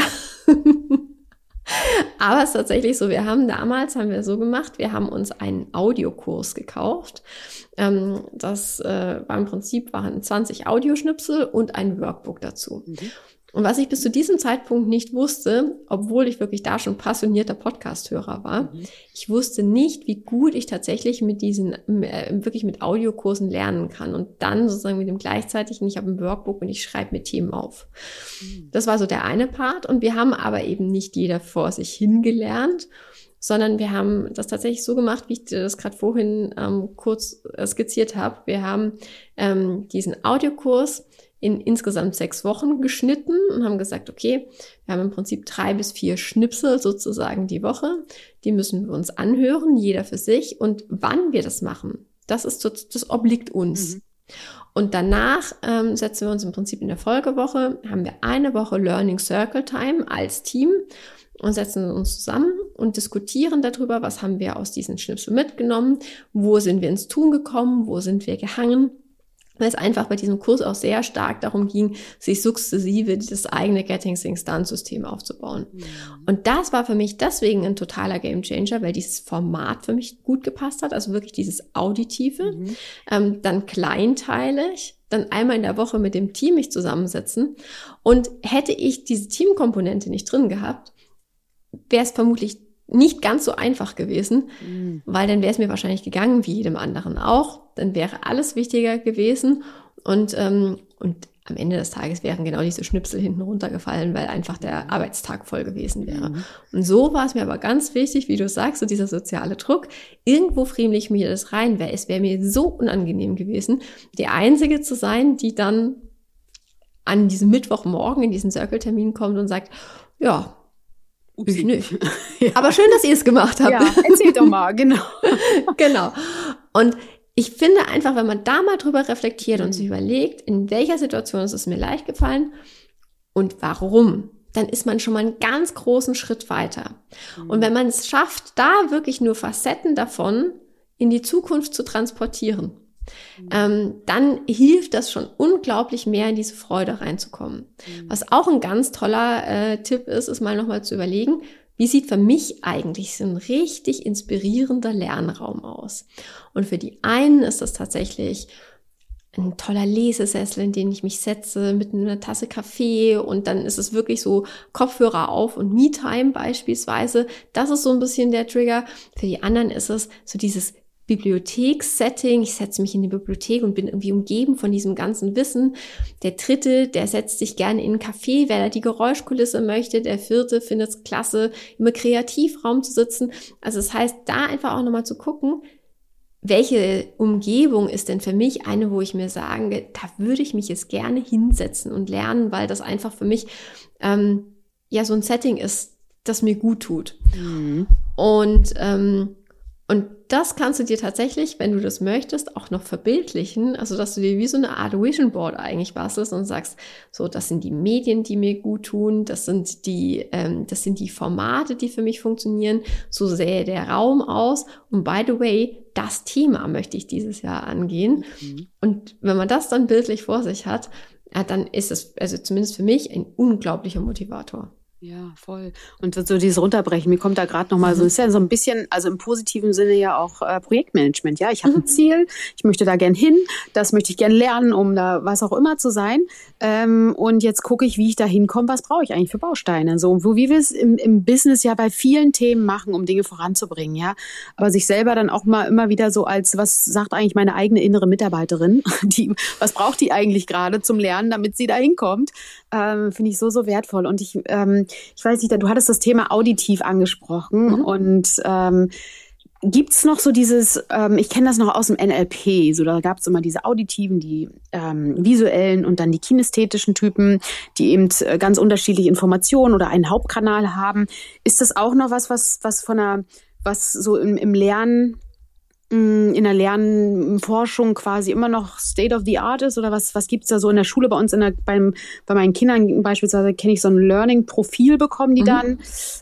Aber es ist tatsächlich so, wir haben so gemacht, wir haben uns einen Audiokurs gekauft. Das war im Prinzip, waren 20 Audioschnipsel und ein Workbook dazu. Und was ich bis zu diesem Zeitpunkt nicht wusste, obwohl ich wirklich da schon passionierter Podcast-Hörer war, ich wusste nicht, wie gut ich tatsächlich mit wirklich mit Audiokursen lernen kann. Und dann sozusagen mit dem gleichzeitigen, ich habe ein Workbook und ich schreibe mir Themen auf. Das war so der eine Part. Und wir haben aber eben nicht jeder vor sich hingelernt, sondern wir haben das tatsächlich so gemacht, wie ich dir das gerade vorhin kurz skizziert habe. Wir haben diesen Audiokurs in insgesamt 6 Wochen geschnitten und haben gesagt, okay, wir haben im Prinzip 3 bis 4 Schnipsel sozusagen die Woche. Die müssen wir uns anhören, jeder für sich. Und wann wir das machen, das obliegt uns. Und danach setzen wir uns im Prinzip in der Folgewoche, haben wir eine Woche Learning Circle Time als Team und setzen uns zusammen und diskutieren darüber, was haben wir aus diesen Schnipseln mitgenommen, wo sind wir ins Tun gekommen, wo sind wir gehangen. Weil es einfach bei diesem Kurs auch sehr stark darum ging, sich sukzessive das eigene Getting Things Done System aufzubauen. Und das war für mich deswegen ein totaler Gamechanger, weil dieses Format für mich gut gepasst hat, also wirklich dieses Auditive, dann kleinteilig, dann einmal in der Woche mit dem Team mich zusammensetzen. Und hätte ich diese Teamkomponente nicht drin gehabt, wäre es vermutlich nicht ganz so einfach gewesen, weil dann wäre es mir wahrscheinlich gegangen, wie jedem anderen auch. Dann wäre alles wichtiger gewesen und am Ende des Tages wären genau diese Schnipsel hinten runtergefallen, weil einfach der Arbeitstag voll gewesen wäre. Und so war es mir aber ganz wichtig, wie du sagst, so dieser soziale Druck. Irgendwo friemle ich mir das rein, weil es wäre mir so unangenehm gewesen, die Einzige zu sein, die dann an diesem Mittwochmorgen in diesen Circle-Termin kommt und sagt, ja, ich nicht. Ja. Aber schön, dass ihr es gemacht habt. Ja, erzähl doch mal, genau. Genau. Und ich finde einfach, wenn man da mal drüber reflektiert und sich überlegt, in welcher Situation ist es mir leicht gefallen und warum, dann ist man schon mal einen ganz großen Schritt weiter. Und wenn man es schafft, da wirklich nur Facetten davon in die Zukunft zu transportieren, dann hilft das schon unglaublich mehr in diese Freude reinzukommen. Was auch ein ganz toller Tipp ist mal nochmal zu überlegen, wie sieht für mich eigentlich so ein richtig inspirierender Lernraum aus? Und für die einen ist das tatsächlich ein toller Lesesessel, in den ich mich setze mit einer Tasse Kaffee und dann ist es wirklich so Kopfhörer auf und Me-Time beispielsweise. Das ist so ein bisschen der Trigger. Für die anderen ist es so dieses Bibliothekssetting. Ich setze mich in die Bibliothek und bin irgendwie umgeben von diesem ganzen Wissen. Der dritte, der setzt sich gerne in einen Café, weil er die Geräuschkulisse möchte. Der vierte findet es klasse, im Kreativraum zu sitzen. Also das heißt, da einfach auch nochmal zu gucken, welche Umgebung ist denn für mich eine, wo ich mir sage, da würde ich mich jetzt gerne hinsetzen und lernen, weil das einfach für mich ja so ein Setting ist, das mir gut tut. Und das kannst du dir tatsächlich, wenn du das möchtest, auch noch verbildlichen. Also, dass du dir wie so eine Art Vision Board eigentlich bastelst und sagst, so, das sind die Medien, die mir gut tun, das sind die Formate, die für mich funktionieren. So sähe der Raum aus. Und by the way, das Thema möchte ich dieses Jahr angehen. Und wenn man das dann bildlich vor sich hat, dann ist es, also zumindest für mich, ein unglaublicher Motivator. Ja, voll. Und so dieses Runterbrechen, mir kommt da gerade nochmal so, ist ja so ein bisschen, also im positiven Sinne ja auch Projektmanagement, ja. Ich habe ein Ziel, ich möchte da gern hin, das möchte ich gern lernen, um da was auch immer zu sein. Und jetzt gucke ich, wie ich da hinkomme, was brauche ich eigentlich für Bausteine? So, wie wir es im Business ja bei vielen Themen machen, um Dinge voranzubringen, ja. Aber sich selber dann auch mal immer wieder so als, was sagt eigentlich meine eigene innere Mitarbeiterin? Was braucht die eigentlich gerade zum Lernen, damit sie da hinkommt? Finde ich so, so wertvoll. Und ich weiß nicht, du hattest das Thema auditiv angesprochen und gibt's noch so dieses, ich kenne das noch aus dem NLP, so da gab's immer diese auditiven, die visuellen und dann die kinästhetischen Typen, die eben ganz unterschiedliche Informationen oder einen Hauptkanal haben. Ist das auch noch was so im Lernen, in der Lernforschung quasi immer noch State of the Art ist oder was gibt's da so in der Schule bei uns bei meinen Kindern beispielsweise kenne ich so ein Learning-Profil bekommen die dann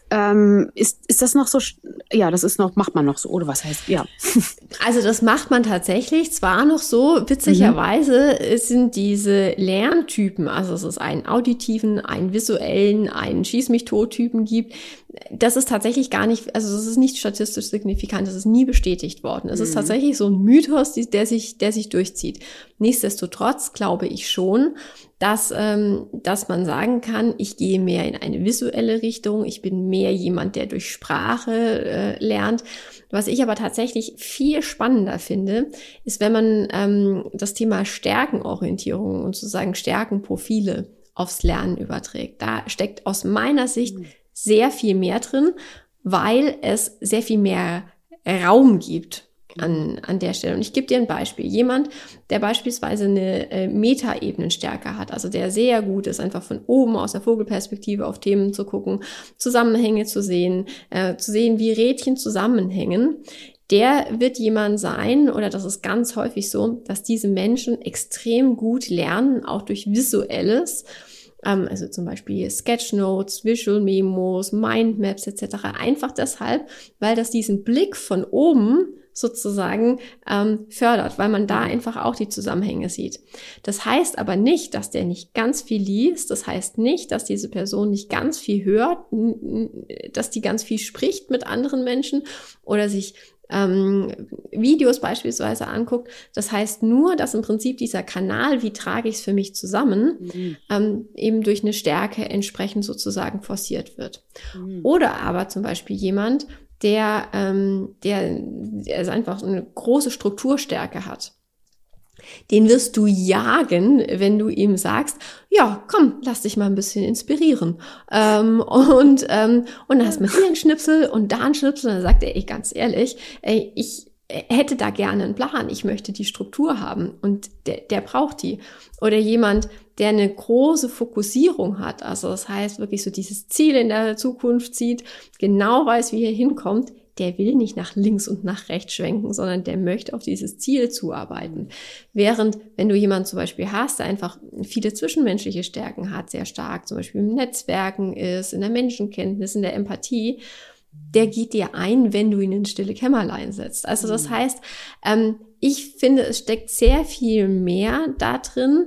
ist das noch so, ja, das ist noch, macht man noch so, oder was heißt, ja. Also das macht man tatsächlich zwar noch so, witzigerweise sind diese Lerntypen, also es ist einen auditiven, einen visuellen, einen Schieß-mich-tot-Typen gibt, das ist tatsächlich gar nicht, also das ist nicht statistisch signifikant, das ist nie bestätigt worden. Es ist tatsächlich so ein Mythos, der sich durchzieht. Nichtsdestotrotz glaube ich schon, dass man sagen kann, ich gehe mehr in eine visuelle Richtung, ich bin mehr jemand, der durch Sprache lernt. Was ich aber tatsächlich viel spannender finde, ist, wenn man das Thema Stärkenorientierung und sozusagen Stärkenprofile aufs Lernen überträgt. Da steckt aus meiner Sicht sehr viel mehr drin, weil es sehr viel mehr Raum gibt an der Stelle. Und ich gebe dir ein Beispiel. Jemand, der beispielsweise eine Metaebenenstärke hat, also der sehr gut ist, einfach von oben aus der Vogelperspektive auf Themen zu gucken, Zusammenhänge zu sehen, wie Rädchen zusammenhängen, der wird jemand sein, oder das ist ganz häufig so, dass diese Menschen extrem gut lernen, auch durch Visuelles, also zum Beispiel Sketchnotes, Visual Memos, Mindmaps etc. Einfach deshalb, weil das diesen Blick von oben sozusagen fördert, weil man da einfach auch die Zusammenhänge sieht. Das heißt aber nicht, dass der nicht ganz viel liest, das heißt nicht, dass diese Person nicht ganz viel hört, dass die ganz viel spricht mit anderen Menschen oder sich Videos beispielsweise anguckt. Das heißt nur, dass im Prinzip dieser Kanal, wie trage ich es für mich zusammen, eben durch eine Stärke entsprechend sozusagen forciert wird. Oder aber zum Beispiel jemand, der einfach eine große Strukturstärke hat. Den wirst du jagen, wenn du ihm sagst, ja, komm, lass dich mal ein bisschen inspirieren. Und dann hast du hier einen Schnipsel und da einen Schnipsel. Und dann sagt er, ganz ehrlich, ich hätte da gerne einen Plan. Ich möchte die Struktur haben und der braucht die. Oder jemand, der eine große Fokussierung hat, also das heißt wirklich so dieses Ziel in der Zukunft sieht, genau weiß, wie er hinkommt, der will nicht nach links und nach rechts schwenken, sondern der möchte auf dieses Ziel zuarbeiten. Während, wenn du jemanden zum Beispiel hast, der einfach viele zwischenmenschliche Stärken hat, sehr stark, zum Beispiel im Netzwerken ist, in der Menschenkenntnis, in der Empathie, der geht dir ein, wenn du ihn in stille Kämmerlein setzt. Also das heißt, ich finde, es steckt sehr viel mehr da drin.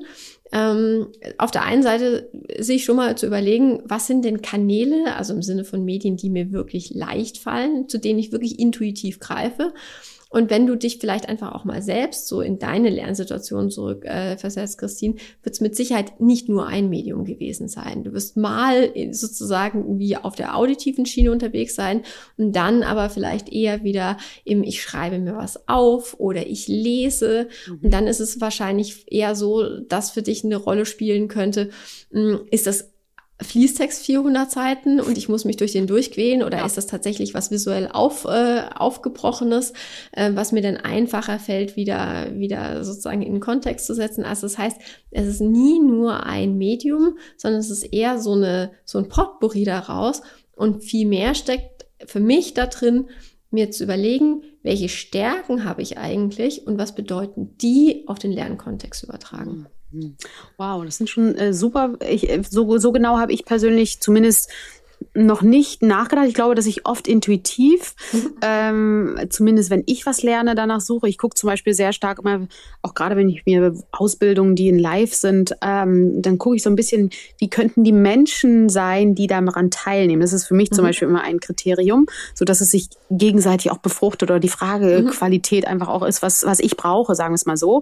Auf der einen Seite sich schon mal zu überlegen, was sind denn Kanäle, also im Sinne von Medien, die mir wirklich leicht fallen, zu denen ich wirklich intuitiv greife. Und wenn du dich vielleicht einfach auch mal selbst so in deine Lernsituation zurück versetzt, Christine, wird es mit Sicherheit nicht nur ein Medium gewesen sein. Du wirst mal sozusagen wie auf der auditiven Schiene unterwegs sein und dann aber vielleicht eher wieder ich schreibe mir was auf oder ich lese. Und dann ist es wahrscheinlich eher so, dass für dich eine Rolle spielen könnte, ist das Fließtext 400 Seiten und ich muss mich durch den durchquälen oder ist das tatsächlich was visuell aufgebrochenes, was mir dann einfacher fällt, wieder sozusagen in den Kontext zu setzen. Also das heißt, es ist nie nur ein Medium, sondern es ist eher so ein Potpourri daraus und viel mehr steckt für mich da drin, mir zu überlegen, welche Stärken habe ich eigentlich und was bedeuten die auf den Lernkontext übertragen. Wow, das sind schon super. So genau habe ich persönlich zumindest noch nicht nachgedacht. Ich glaube, dass ich oft intuitiv, zumindest wenn ich was lerne, danach suche. Ich gucke zum Beispiel sehr stark immer, auch gerade wenn ich mir Ausbildungen, die in Live sind, dann gucke ich so ein bisschen, wie könnten die Menschen sein, die daran teilnehmen. Das ist für mich zum Beispiel immer ein Kriterium, so dass es sich gegenseitig auch befruchtet oder die Fragequalität einfach auch ist, was ich brauche, sagen wir es mal so.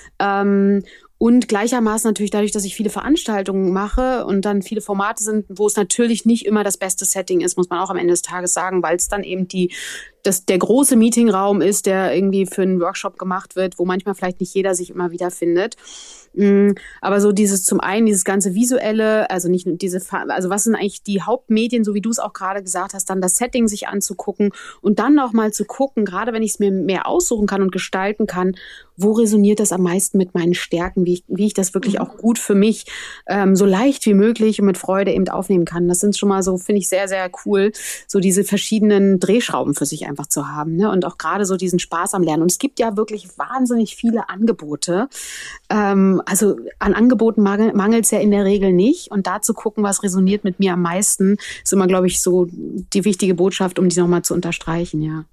Und gleichermaßen natürlich dadurch, dass ich viele Veranstaltungen mache und dann viele Formate sind, wo es natürlich nicht immer das beste Setting ist, muss man auch am Ende des Tages sagen, weil es dann eben der große Meetingraum ist, der irgendwie für einen Workshop gemacht wird, wo manchmal vielleicht nicht jeder sich immer wiederfindet. Aber so dieses ganze Visuelle, also nicht nur also was sind eigentlich die Hauptmedien, so wie du es auch gerade gesagt hast, dann das Setting sich anzugucken und dann noch mal zu gucken, gerade wenn ich es mir mehr aussuchen kann und gestalten kann, wo resoniert das am meisten mit meinen Stärken, wie ich das wirklich auch gut für mich so leicht wie möglich und mit Freude eben aufnehmen kann. Das sind schon mal so, finde ich, sehr, sehr cool, so diese verschiedenen Drehschrauben für sich einfach zu haben, ne? Und auch gerade so diesen Spaß am Lernen. Und es gibt ja wirklich wahnsinnig viele Angebote. Also an Angeboten mangelt es ja in der Regel nicht. Und da zu gucken, was resoniert mit mir am meisten, ist immer, glaube ich, so die wichtige Botschaft, um die nochmal zu unterstreichen, ja.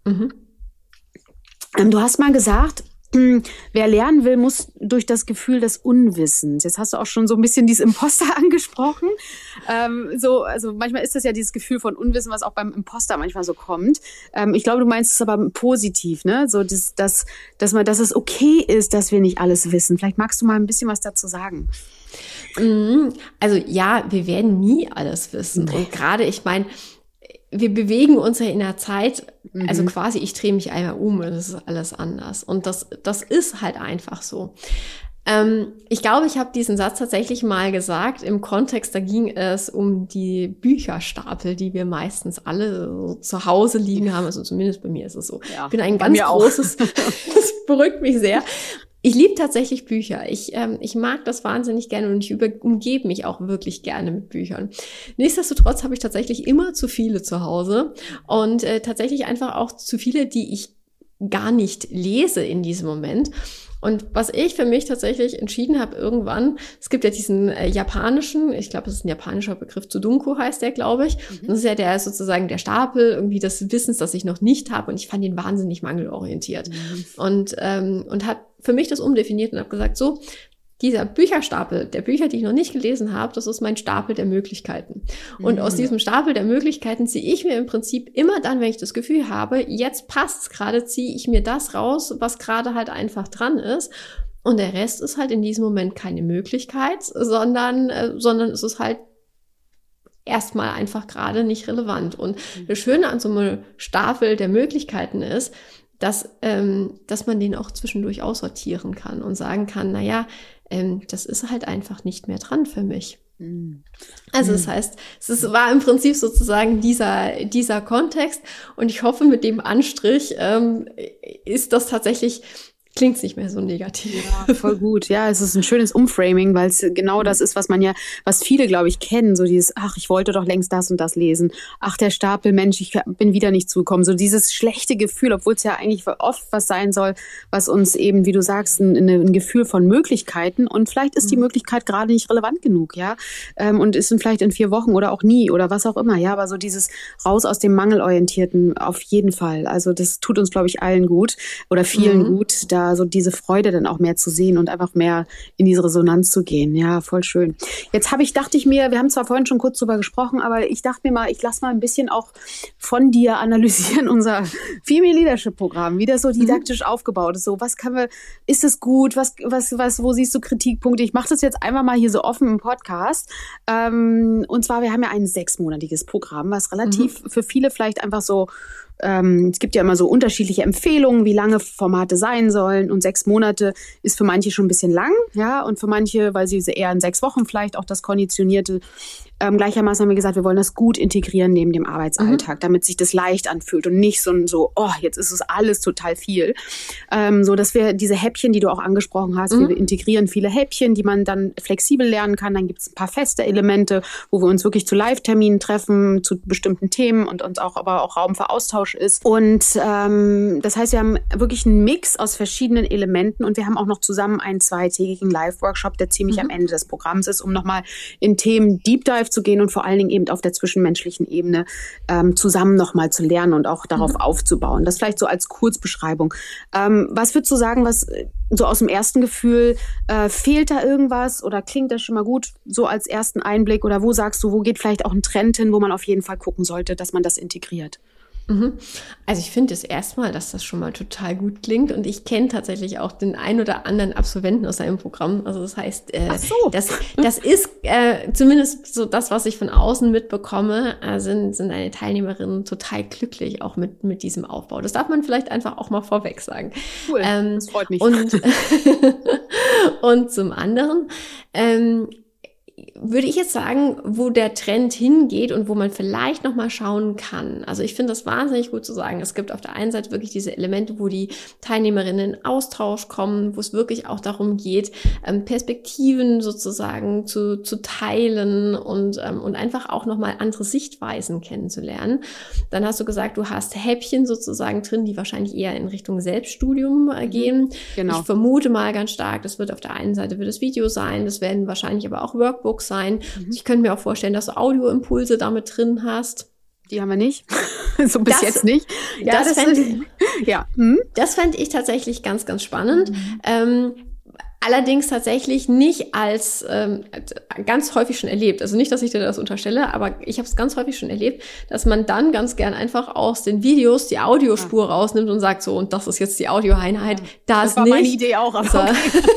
Du hast mal gesagt, wer lernen will, muss durch das Gefühl des Unwissens. Jetzt hast du auch schon so ein bisschen dieses Imposter angesprochen. Also manchmal ist das ja dieses Gefühl von Unwissen, was auch beim Imposter manchmal so kommt. Ich glaube, du meinst es aber positiv, ne? So dass es okay ist, dass wir nicht alles wissen. Vielleicht magst du mal ein bisschen was dazu sagen. Also ja, wir werden nie alles wissen. Und gerade, ich meine, wir bewegen uns ja in einer Zeit, also quasi ich drehe mich einmal um und das ist alles anders. Und das ist halt einfach so. Ich glaube, ich habe diesen Satz tatsächlich mal gesagt im Kontext, da ging es um die Bücherstapel, die wir meistens alle so zu Hause liegen haben. Also zumindest bei mir ist es so. Ja, ich bin ein ganz großes, das beruhigt mich sehr. Ich liebe tatsächlich Bücher. Ich mag das wahnsinnig gerne und ich umgebe mich auch wirklich gerne mit Büchern. Nichtsdestotrotz habe ich tatsächlich immer zu viele zu Hause und tatsächlich einfach auch zu viele, die ich gar nicht lese in diesem Moment. Und was ich für mich tatsächlich entschieden habe irgendwann, es gibt ja diesen japanischen, ich glaube, das ist ein japanischer Begriff, Tsudoku heißt der, glaube ich. Und das ist ja sozusagen der Stapel irgendwie des Wissens, das ich noch nicht habe. Und ich fand ihn wahnsinnig mangelorientiert. Und habe für mich das umdefiniert und habe gesagt, so, dieser Bücherstapel der Bücher, die ich noch nicht gelesen habe, das ist mein Stapel der Möglichkeiten. Und aus diesem Stapel der Möglichkeiten ziehe ich mir im Prinzip immer dann, wenn ich das Gefühl habe, jetzt passt's gerade, ziehe ich mir das raus, was gerade halt einfach dran ist. Und der Rest ist halt in diesem Moment keine Möglichkeit, sondern es ist halt erstmal einfach gerade nicht relevant. Und das Schöne an so einem Stapel der Möglichkeiten ist, dass man den auch zwischendurch aussortieren kann und sagen kann, naja, das ist halt einfach nicht mehr dran für mich. Also das heißt, war im Prinzip sozusagen dieser Kontext, und ich hoffe, mit dem Anstrich ist das tatsächlich, klingt es nicht mehr so negativ. Ja, voll gut. Ja, es ist ein schönes Umframing, weil es genau das ist, was viele, glaube ich, kennen. So dieses, ach, ich wollte doch längst das und das lesen. Ach, der Stapel, Mensch, ich bin wieder nicht zugekommen. So dieses schlechte Gefühl, obwohl es ja eigentlich oft was sein soll, was uns eben, wie du sagst, ein Gefühl von Möglichkeiten, und vielleicht ist die Möglichkeit gerade nicht relevant genug, ja. Und ist vielleicht in 4 Wochen oder auch nie oder was auch immer, ja. Aber so dieses raus aus dem Mangelorientierten auf jeden Fall. Also das tut uns, glaube ich, allen gut oder vielen gut, da so diese Freude dann auch mehr zu sehen und einfach mehr in diese Resonanz zu gehen. Ja, voll schön. Jetzt dachte ich mir, wir haben zwar vorhin schon kurz drüber gesprochen, aber ich dachte mir mal, ich lasse mal ein bisschen auch von dir analysieren, unser Female Leadership Programm, wie das so didaktisch aufgebaut ist. So, ist es gut? Wo siehst du Kritikpunkte? Ich mache das jetzt einfach mal hier so offen im Podcast. Und zwar, wir haben ja ein 6-monatiges Programm, was relativ für viele vielleicht einfach so, es gibt ja immer so unterschiedliche Empfehlungen, wie lange Formate sein sollen, und 6 Monate ist für manche schon ein bisschen lang, ja, und für manche, weil sie eher in 6 Wochen vielleicht auch das Konditionierte. Gleichermaßen haben wir gesagt, wir wollen das gut integrieren neben dem Arbeitsalltag, damit sich das leicht anfühlt und nicht so, oh, jetzt ist es alles total viel. So, dass wir diese Häppchen, die du auch angesprochen hast, wir integrieren viele Häppchen, die man dann flexibel lernen kann. Dann gibt es ein paar feste Elemente, wo wir uns wirklich zu Live-Terminen treffen, zu bestimmten Themen, und uns aber auch Raum für Austausch ist. Und das heißt, wir haben wirklich einen Mix aus verschiedenen Elementen, und wir haben auch noch zusammen einen 2-tägigen Live-Workshop, der ziemlich am Ende des Programms ist, um nochmal in Themen Deep Dive zu gehen und vor allen Dingen eben auf der zwischenmenschlichen Ebene zusammen nochmal zu lernen und auch darauf aufzubauen. Das vielleicht so als Kurzbeschreibung. Was würdest du sagen, was so aus dem ersten Gefühl, fehlt da irgendwas oder klingt das schon mal gut, so als ersten Einblick, oder wo sagst du, wo geht vielleicht auch ein Trend hin, wo man auf jeden Fall gucken sollte, dass man das integriert? Also ich finde es erstmal, dass das schon mal total gut klingt, und ich kenne tatsächlich auch den ein oder anderen Absolventen aus einem Programm. Also das heißt, das ist zumindest so das, was ich von außen mitbekomme, sind deine Teilnehmerinnen total glücklich auch mit diesem Aufbau. Das darf man vielleicht einfach auch mal vorweg sagen. Cool, das freut mich. Und zum anderen würde ich jetzt sagen, wo der Trend hingeht und wo man vielleicht noch mal schauen kann. Also ich finde das wahnsinnig gut zu sagen. Es gibt auf der einen Seite wirklich diese Elemente, wo die Teilnehmerinnen in Austausch kommen, wo es wirklich auch darum geht, Perspektiven sozusagen zu teilen und einfach auch noch mal andere Sichtweisen kennenzulernen. Dann hast du gesagt, du hast Häppchen sozusagen drin, die wahrscheinlich eher in Richtung Selbststudium gehen. Genau. Ich vermute mal ganz stark, das wird auf der einen Seite das Video sein, das werden wahrscheinlich aber auch Workbooks sein. Ich könnte mir auch vorstellen, dass du Audioimpulse damit drin hast. Die haben wir nicht. So bis jetzt nicht. Ja, das fände ich tatsächlich ganz, ganz spannend. Allerdings tatsächlich nicht als ganz häufig schon erlebt. Also nicht, dass ich dir das unterstelle, aber ich habe es ganz häufig schon erlebt, dass man dann ganz gern einfach aus den Videos die Audiospur rausnimmt und sagt so, und das ist jetzt die Audioeinheit. Das war nicht meine Idee auch. Aber okay.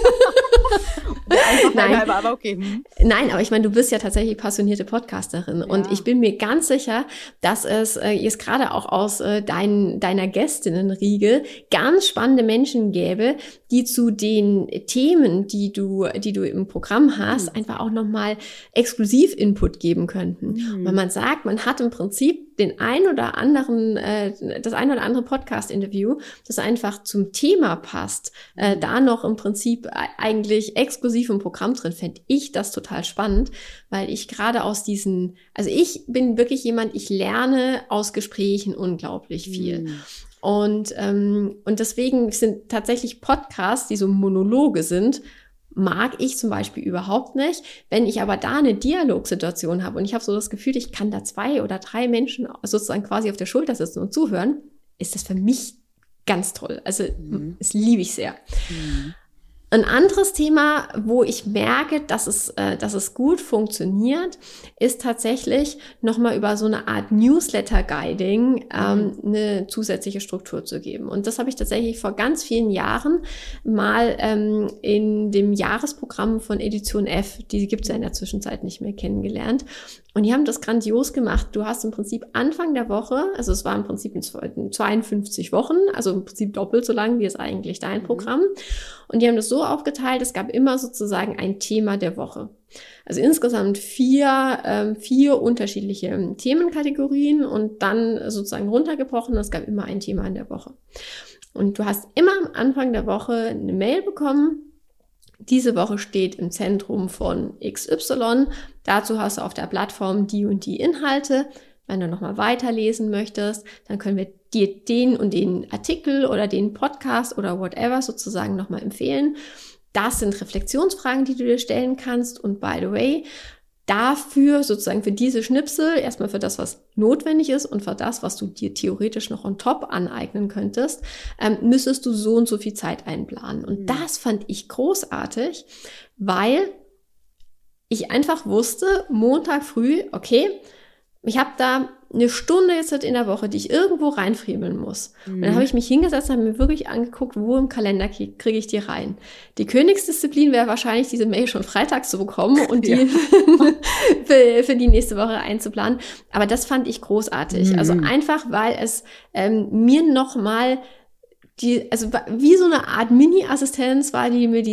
Nein. Aber okay. Nein, aber ich meine, du bist ja tatsächlich passionierte Podcasterin, und ich bin mir ganz sicher, dass es jetzt gerade auch aus deiner Gästinnenriege ganz spannende Menschen gäbe, die zu den Themen, die du im Programm hast, einfach auch nochmal exklusiv Input geben könnten. Weil man sagt, man hat im Prinzip das ein oder andere Podcast-Interview, das einfach zum Thema passt, da noch im Prinzip eigentlich exklusiv im Programm drin, fände ich das total spannend, weil ich gerade also ich bin wirklich jemand, ich lerne aus Gesprächen unglaublich viel. Und deswegen sind tatsächlich Podcasts, die so Monologe sind, mag ich zum Beispiel überhaupt nicht. Wenn ich aber da eine Dialogsituation habe und ich habe so das Gefühl, ich kann da 2 oder 3 Menschen sozusagen quasi auf der Schulter sitzen und zuhören, ist das für mich ganz toll. Also das liebe ich sehr. Ein anderes Thema, wo ich merke, dass es gut funktioniert, ist tatsächlich nochmal über so eine Art Newsletter-Guiding eine zusätzliche Struktur zu geben. Und das habe ich tatsächlich vor ganz vielen Jahren mal in dem Jahresprogramm von Edition F, die gibt es ja in der Zwischenzeit nicht mehr, kennengelernt. Und die haben das grandios gemacht. Du hast im Prinzip Anfang der Woche, also es war im Prinzip 52 Wochen, also im Prinzip doppelt so lang wie es eigentlich dein Programm. Und die haben das so aufgeteilt, es gab immer sozusagen ein Thema der Woche. Also insgesamt vier unterschiedliche Themenkategorien und dann sozusagen runtergebrochen, es gab immer ein Thema in der Woche. Und du hast immer am Anfang der Woche eine Mail bekommen. Diese Woche steht im Zentrum von XY. Dazu hast du auf der Plattform die und die Inhalte. Wenn du nochmal weiterlesen möchtest, dann können wir dir den und den Artikel oder den Podcast oder whatever sozusagen nochmal empfehlen. Das sind Reflexionsfragen, die du dir stellen kannst. Und by the way, dafür sozusagen für diese Schnipsel, erstmal für das, was notwendig ist und für das, was du dir theoretisch noch on top aneignen könntest, müsstest du so und so viel Zeit einplanen. Und das fand ich großartig, weil ich einfach wusste, Montag früh, okay, ich habe da eine Stunde jetzt in der Woche, die ich irgendwo reinfriemeln muss. Und dann habe ich mich hingesetzt und habe mir wirklich angeguckt, wo im Kalender kriege ich die rein. Die Königsdisziplin wäre wahrscheinlich, diese Mail schon freitags zu bekommen und die für die nächste Woche einzuplanen. Aber das fand ich großartig. Also einfach, weil es mir nochmal also wie so eine Art Mini-Assistenz war, die mir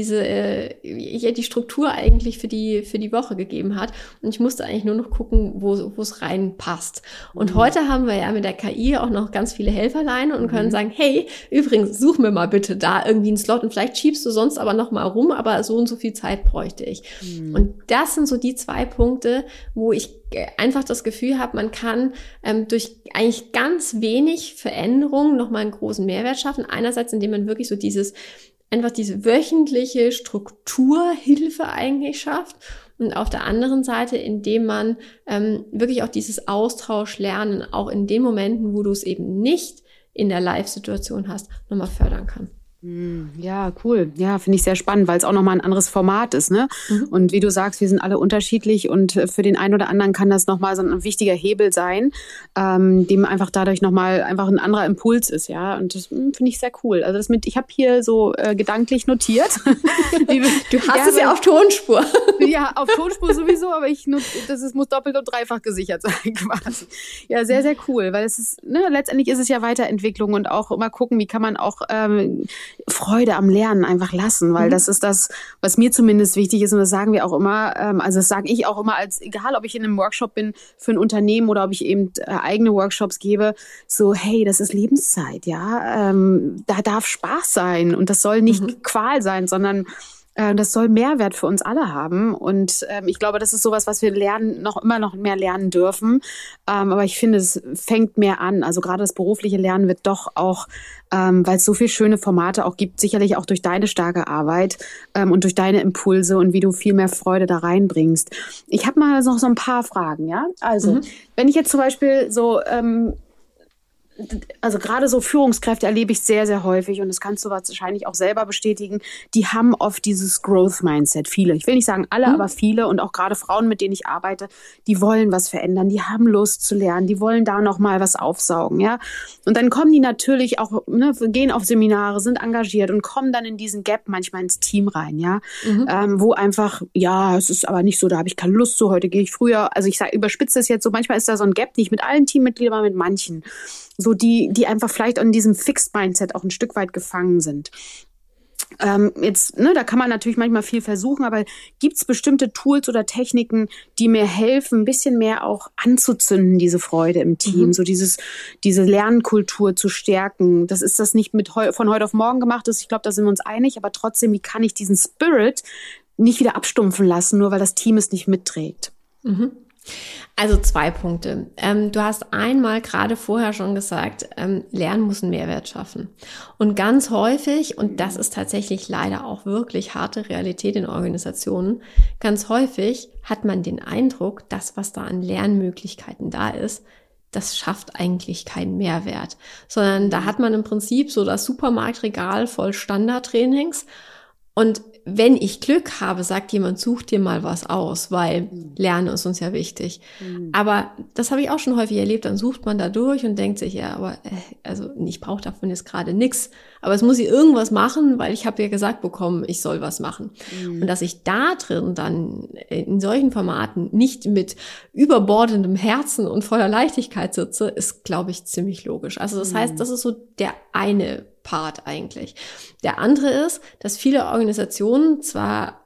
die Struktur eigentlich für die Woche gegeben hat. Und ich musste eigentlich nur noch gucken, wo es reinpasst. Und heute haben wir ja mit der KI auch noch ganz viele Helferlein und können sagen, hey, übrigens, such mir mal bitte da irgendwie einen Slot und vielleicht schiebst du sonst aber noch mal rum, aber so und so viel Zeit bräuchte ich. Und das sind so die 2 Punkte, wo ich einfach das Gefühl habe, man kann durch eigentlich ganz wenig Veränderungen nochmal einen großen Mehrwert schaffen. Einerseits, indem man wirklich so diese wöchentliche Strukturhilfe eigentlich schafft und auf der anderen Seite, indem man wirklich auch dieses Austauschlernen auch in den Momenten, wo du es eben nicht in der Live-Situation hast, nochmal fördern kann. Ja, cool. Ja, finde ich sehr spannend, weil es auch nochmal ein anderes Format ist, ne? Und wie du sagst, wir sind alle unterschiedlich und für den einen oder anderen kann das nochmal so ein wichtiger Hebel sein, dem einfach dadurch nochmal einfach ein anderer Impuls ist, ja? Und das finde ich sehr cool. Also ich habe hier so gedanklich notiert. Du hast es ja auf Tonspur. Ja, auf Tonspur sowieso, aber muss doppelt und dreifach gesichert sein quasi. Ja, sehr, sehr cool, weil es ist, ne, letztendlich ist es ja Weiterentwicklung und auch immer gucken, wie kann man auch Freude am Lernen einfach lassen, weil das ist das, was mir zumindest wichtig ist und das sagen wir auch immer, also das sage ich auch immer, als egal, ob ich in einem Workshop bin für ein Unternehmen oder ob ich eben eigene Workshops gebe, so hey, das ist Lebenszeit, ja, da darf Spaß sein und das soll nicht Qual sein, sondern das soll Mehrwert für uns alle haben und ich glaube, das ist sowas, was wir immer noch mehr lernen dürfen, aber ich finde, es fängt mehr an, also gerade das berufliche Lernen wird doch auch, weil es so viele schöne Formate auch gibt, sicherlich auch durch deine starke Arbeit und durch deine Impulse und wie du viel mehr Freude da reinbringst. Ich habe mal noch so ein paar Fragen, ja, also wenn ich jetzt zum Beispiel so also gerade so Führungskräfte erlebe ich sehr, sehr häufig und das kannst du wahrscheinlich auch selber bestätigen, die haben oft dieses Growth-Mindset. Viele, ich will nicht sagen alle, aber viele und auch gerade Frauen, mit denen ich arbeite, die wollen was verändern, die haben Lust zu lernen, die wollen da nochmal was aufsaugen, ja. Und dann kommen die natürlich auch, ne, gehen auf Seminare, sind engagiert und kommen dann in diesen Gap manchmal ins Team rein, ja. Wo einfach, ja, es ist aber nicht so, da habe ich keine Lust zu, heute gehe ich früher, also ich überspitze es jetzt so, manchmal ist da so ein Gap, nicht mit allen Teammitgliedern, aber mit manchen. So die einfach vielleicht an diesem Fixed Mindset auch ein Stück weit gefangen sind. Jetzt, ne, da kann man natürlich manchmal viel versuchen, aber gibt es bestimmte Tools oder Techniken, die mir helfen, ein bisschen mehr auch anzuzünden, diese Freude im Team, so diese Lernkultur zu stärken? Das ist das nicht von heute auf morgen gemacht ist. Ich glaube, da sind wir uns einig, aber trotzdem, wie kann ich diesen Spirit nicht wieder abstumpfen lassen, nur weil das Team es nicht mitträgt? Also 2 Punkte. Du hast einmal gerade vorher schon gesagt, Lernen muss einen Mehrwert schaffen. Und ganz häufig, und das ist tatsächlich leider auch wirklich harte Realität in Organisationen, ganz häufig hat man den Eindruck, das, was da an Lernmöglichkeiten da ist, das schafft eigentlich keinen Mehrwert. Sondern da hat man im Prinzip so das Supermarktregal voll Standardtrainings. Und wenn ich Glück habe, sagt jemand, such dir mal was aus, weil Lernen ist uns ja wichtig. Aber das habe ich auch schon häufig erlebt, dann sucht man da durch und denkt sich, ja, aber also ich brauche davon jetzt gerade nichts. Aber es muss ich irgendwas machen, weil ich habe ja gesagt bekommen, ich soll was machen. Und dass ich da drin dann in solchen Formaten nicht mit überbordendem Herzen und voller Leichtigkeit sitze, ist, glaube ich, ziemlich logisch. Also das heißt, das ist so der eine Part eigentlich. Der andere ist, dass viele Organisationen zwar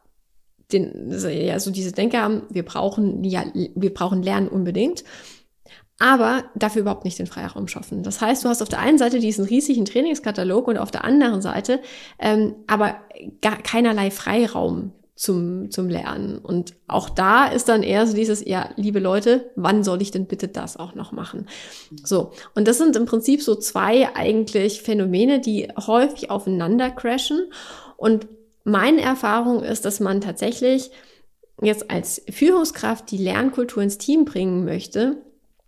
so diese Denke haben, wir brauchen Lernen unbedingt, aber dafür überhaupt nicht den Freiraum schaffen. Das heißt, du hast auf der einen Seite diesen riesigen Trainingskatalog und auf der anderen Seite aber gar keinerlei Freiraum zum Lernen. Und auch da ist dann eher so dieses, ja, liebe Leute, wann soll ich denn bitte das auch noch machen? So. Und das sind im Prinzip so zwei eigentlich Phänomene, die häufig aufeinander crashen. Und meine Erfahrung ist, dass man tatsächlich jetzt als Führungskraft die Lernkultur ins Team bringen möchte,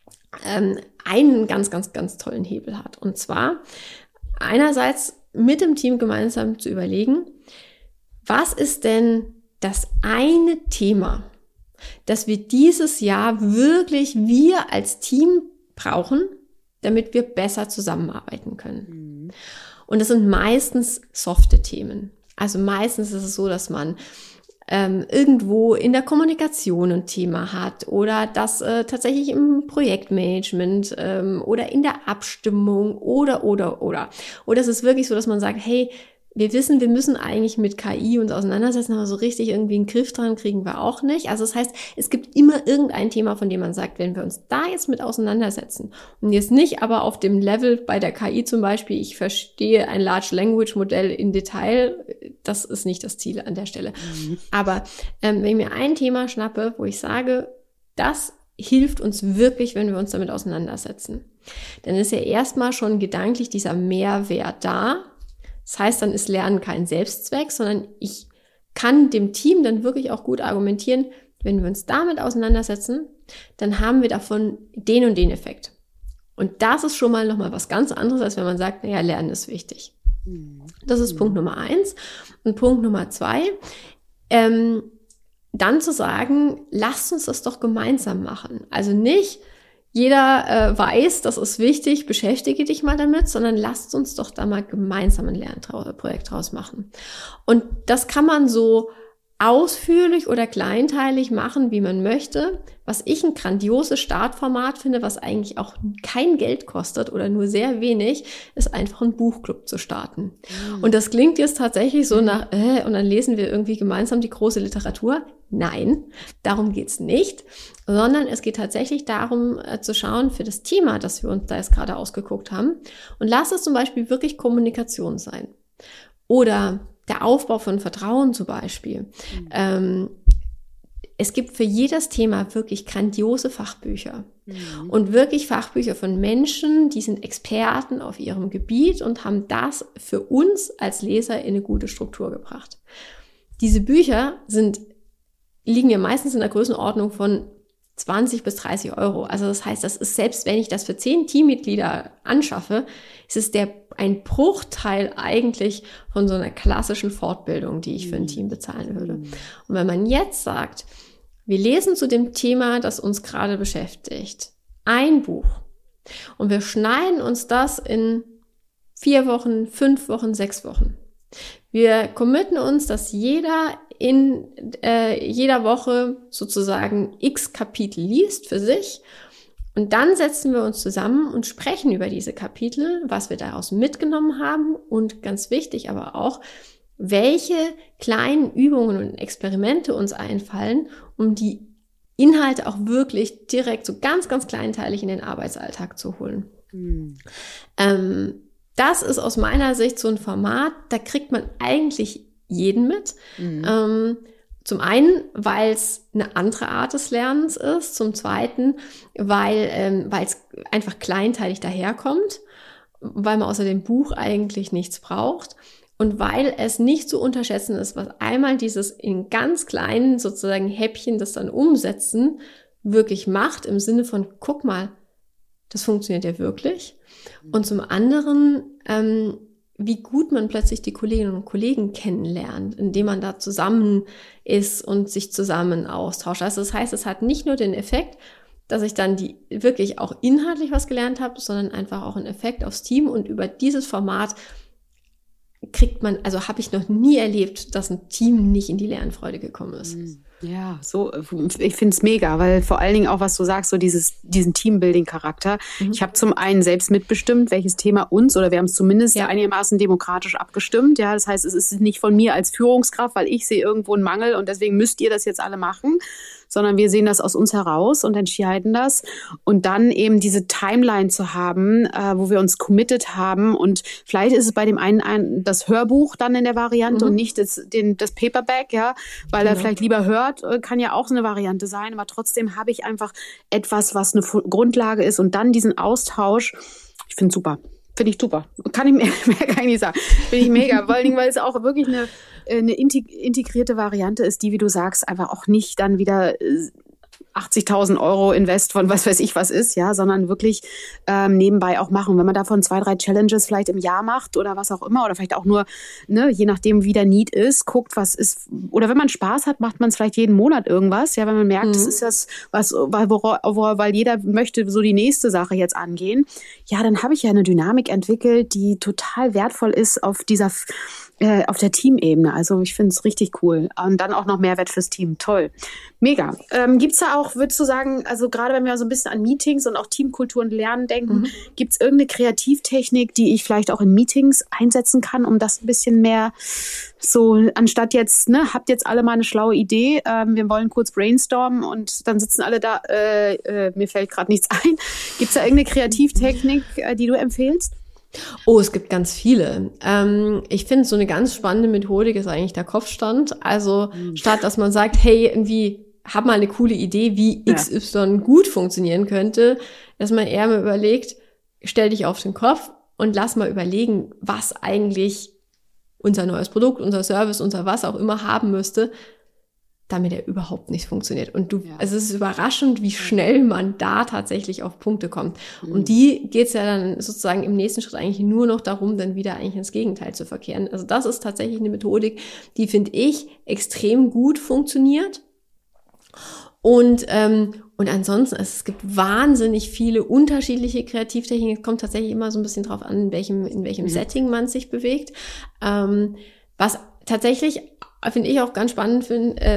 einen ganz, ganz, ganz tollen Hebel hat. Und zwar einerseits mit dem Team gemeinsam zu überlegen, was ist denn das eine Thema, das wir dieses Jahr wirklich wir als Team brauchen, damit wir besser zusammenarbeiten können. Und das sind meistens softe Themen. Also meistens ist es so, dass man irgendwo in der Kommunikation ein Thema hat oder das tatsächlich im Projektmanagement oder in der Abstimmung oder. Oder es ist wirklich so, dass man sagt, hey, wir wissen, wir müssen eigentlich mit KI uns auseinandersetzen, aber so richtig irgendwie einen Griff dran kriegen wir auch nicht. Also das heißt, es gibt immer irgendein Thema, von dem man sagt, wenn wir uns da jetzt mit auseinandersetzen und jetzt nicht aber auf dem Level bei der KI zum Beispiel, ich verstehe ein Large Language Modell in Detail, das ist nicht das Ziel an der Stelle. Aber wenn ich mir ein Thema schnappe, wo ich sage, das hilft uns wirklich, wenn wir uns damit auseinandersetzen, dann ist ja erstmal schon gedanklich dieser Mehrwert da. Das heißt, dann ist Lernen kein Selbstzweck, sondern ich kann dem Team dann wirklich auch gut argumentieren, wenn wir uns damit auseinandersetzen, dann haben wir davon den und den Effekt. Und das ist schon mal nochmal was ganz anderes, als wenn man sagt, naja, Lernen ist wichtig. Das ist Punkt Nummer 1. Und Punkt Nummer 2, dann zu sagen, lasst uns das doch gemeinsam machen. Also nicht, jeder weiß, das ist wichtig, beschäftige dich mal damit, sondern lasst uns doch da mal gemeinsam ein Lernprojekt draus machen. Und das kann man so ausführlich oder kleinteilig machen, wie man möchte. Was ich ein grandioses Startformat finde, was eigentlich auch kein Geld kostet oder nur sehr wenig, ist einfach einen Buchclub zu starten. Und das klingt jetzt tatsächlich so nach, und dann lesen wir irgendwie gemeinsam die große Literatur. Nein, darum geht's nicht, sondern es geht tatsächlich darum, zu schauen für das Thema, das wir uns da jetzt gerade ausgeguckt haben. Und lass es zum Beispiel wirklich Kommunikation sein. Oder der Aufbau von Vertrauen zum Beispiel. Es gibt für jedes Thema wirklich grandiose Fachbücher. Und wirklich Fachbücher von Menschen, die sind Experten auf ihrem Gebiet und haben das für uns als Leser in eine gute Struktur gebracht. Diese Bücher liegen ja meistens in der Größenordnung von 20 bis 30 Euro. Also das heißt, das ist, selbst wenn ich das für 10 Teammitglieder anschaffe, ist es ein Bruchteil eigentlich von so einer klassischen Fortbildung, die ich für ein Team bezahlen würde. Und wenn man jetzt sagt, wir lesen zu dem Thema, das uns gerade beschäftigt, ein Buch und wir schneiden uns das in 4 Wochen, 5 Wochen, 6 Wochen. Wir committen uns, dass jeder in jeder Woche sozusagen x Kapitel liest für sich. Und dann setzen wir uns zusammen und sprechen über diese Kapitel, was wir daraus mitgenommen haben und ganz wichtig aber auch, welche kleinen Übungen und Experimente uns einfallen, um die Inhalte auch wirklich direkt so ganz, ganz kleinteilig in den Arbeitsalltag zu holen. Das ist aus meiner Sicht so ein Format, da kriegt man eigentlich jeden mit. Zum einen, weil es eine andere Art des Lernens ist. Zum zweiten, weil es einfach kleinteilig daherkommt, weil man außer dem Buch eigentlich nichts braucht und weil es nicht zu unterschätzen ist, was einmal dieses in ganz kleinen sozusagen Häppchen, das dann umsetzen, wirklich macht, im Sinne von, guck mal, das funktioniert ja wirklich. Und zum anderen, wie gut man plötzlich die Kolleginnen und Kollegen kennenlernt, indem man da zusammen ist und sich zusammen austauscht. Also das heißt, es hat nicht nur den Effekt, dass ich dann wirklich auch inhaltlich was gelernt habe, sondern einfach auch einen Effekt aufs Team. Und über dieses Format habe ich noch nie erlebt, dass ein Team nicht in die Lernfreude gekommen ist. Ja, so, ich finde es mega, weil vor allen Dingen auch, was du sagst, so diesen Teambuilding-Charakter. Ich habe zum einen selbst mitbestimmt, welches Thema oder wir haben es zumindest einigermaßen demokratisch abgestimmt. Ja, das heißt, es ist nicht von mir als Führungskraft, weil ich sehe irgendwo einen Mangel und deswegen müsst ihr das jetzt alle machen, sondern wir sehen das aus uns heraus und entscheiden das. Und dann eben diese Timeline zu haben, wo wir uns committed haben. Und vielleicht ist es bei dem einen das Hörbuch dann in der Variante und nicht das Paperback, ja, weil er vielleicht lieber hört, kann ja auch so eine Variante sein. Aber trotzdem habe ich einfach etwas, was eine Grundlage ist und dann diesen Austausch. Ich finde es super. Finde ich super. Kann ich mehr gar nicht sagen. Finde ich mega. Vor allen Dingen, weil es auch wirklich eine integrierte Variante ist, die, wie du sagst, einfach auch nicht dann wieder 80.000 € Invest von was weiß ich was ist, ja, sondern wirklich nebenbei auch machen. Wenn man davon 2, 3 Challenges vielleicht im Jahr macht oder was auch immer oder vielleicht auch nur, ne, je nachdem wie der Need ist, guckt, was ist, oder wenn man Spaß hat, macht man es vielleicht jeden Monat irgendwas, ja, wenn man merkt, das ist das, weil jeder möchte so die nächste Sache jetzt angehen, ja, dann habe ich ja eine Dynamik entwickelt, die total wertvoll ist auf der Teamebene. Also ich finde es richtig cool. Und dann auch noch Mehrwert fürs Team. Toll. Mega. Gibt's da auch, würdest du sagen, also gerade wenn wir so ein bisschen an Meetings und auch Teamkultur und Lernen denken, gibt's irgendeine Kreativtechnik, die ich vielleicht auch in Meetings einsetzen kann, um das ein bisschen mehr so, anstatt jetzt, ne, habt jetzt alle mal eine schlaue Idee, wir wollen kurz brainstormen und dann sitzen alle da, mir fällt gerade nichts ein. Gibt's da irgendeine Kreativtechnik, die du empfehlst? Oh, es gibt ganz viele. Ich finde, so eine ganz spannende Methodik ist eigentlich der Kopfstand. Also statt, dass man sagt, hey, irgendwie hab mal eine coole Idee, wie XY gut funktionieren könnte, dass man eher mal überlegt, stell dich auf den Kopf und lass mal überlegen, was eigentlich unser neues Produkt, unser Service, unser was auch immer haben müsste, damit er überhaupt nicht funktioniert. Und also es ist überraschend, wie schnell man da tatsächlich auf Punkte kommt. Und die geht's ja dann sozusagen im nächsten Schritt eigentlich nur noch darum, dann wieder eigentlich ins Gegenteil zu verkehren. Also das ist tatsächlich eine Methodik, die, finde ich, extrem gut funktioniert. Und ansonsten, es gibt wahnsinnig viele unterschiedliche Kreativtechniken. Es kommt tatsächlich immer so ein bisschen drauf an, in welchem Setting man sich bewegt. Was tatsächlich, finde ich auch ganz spannend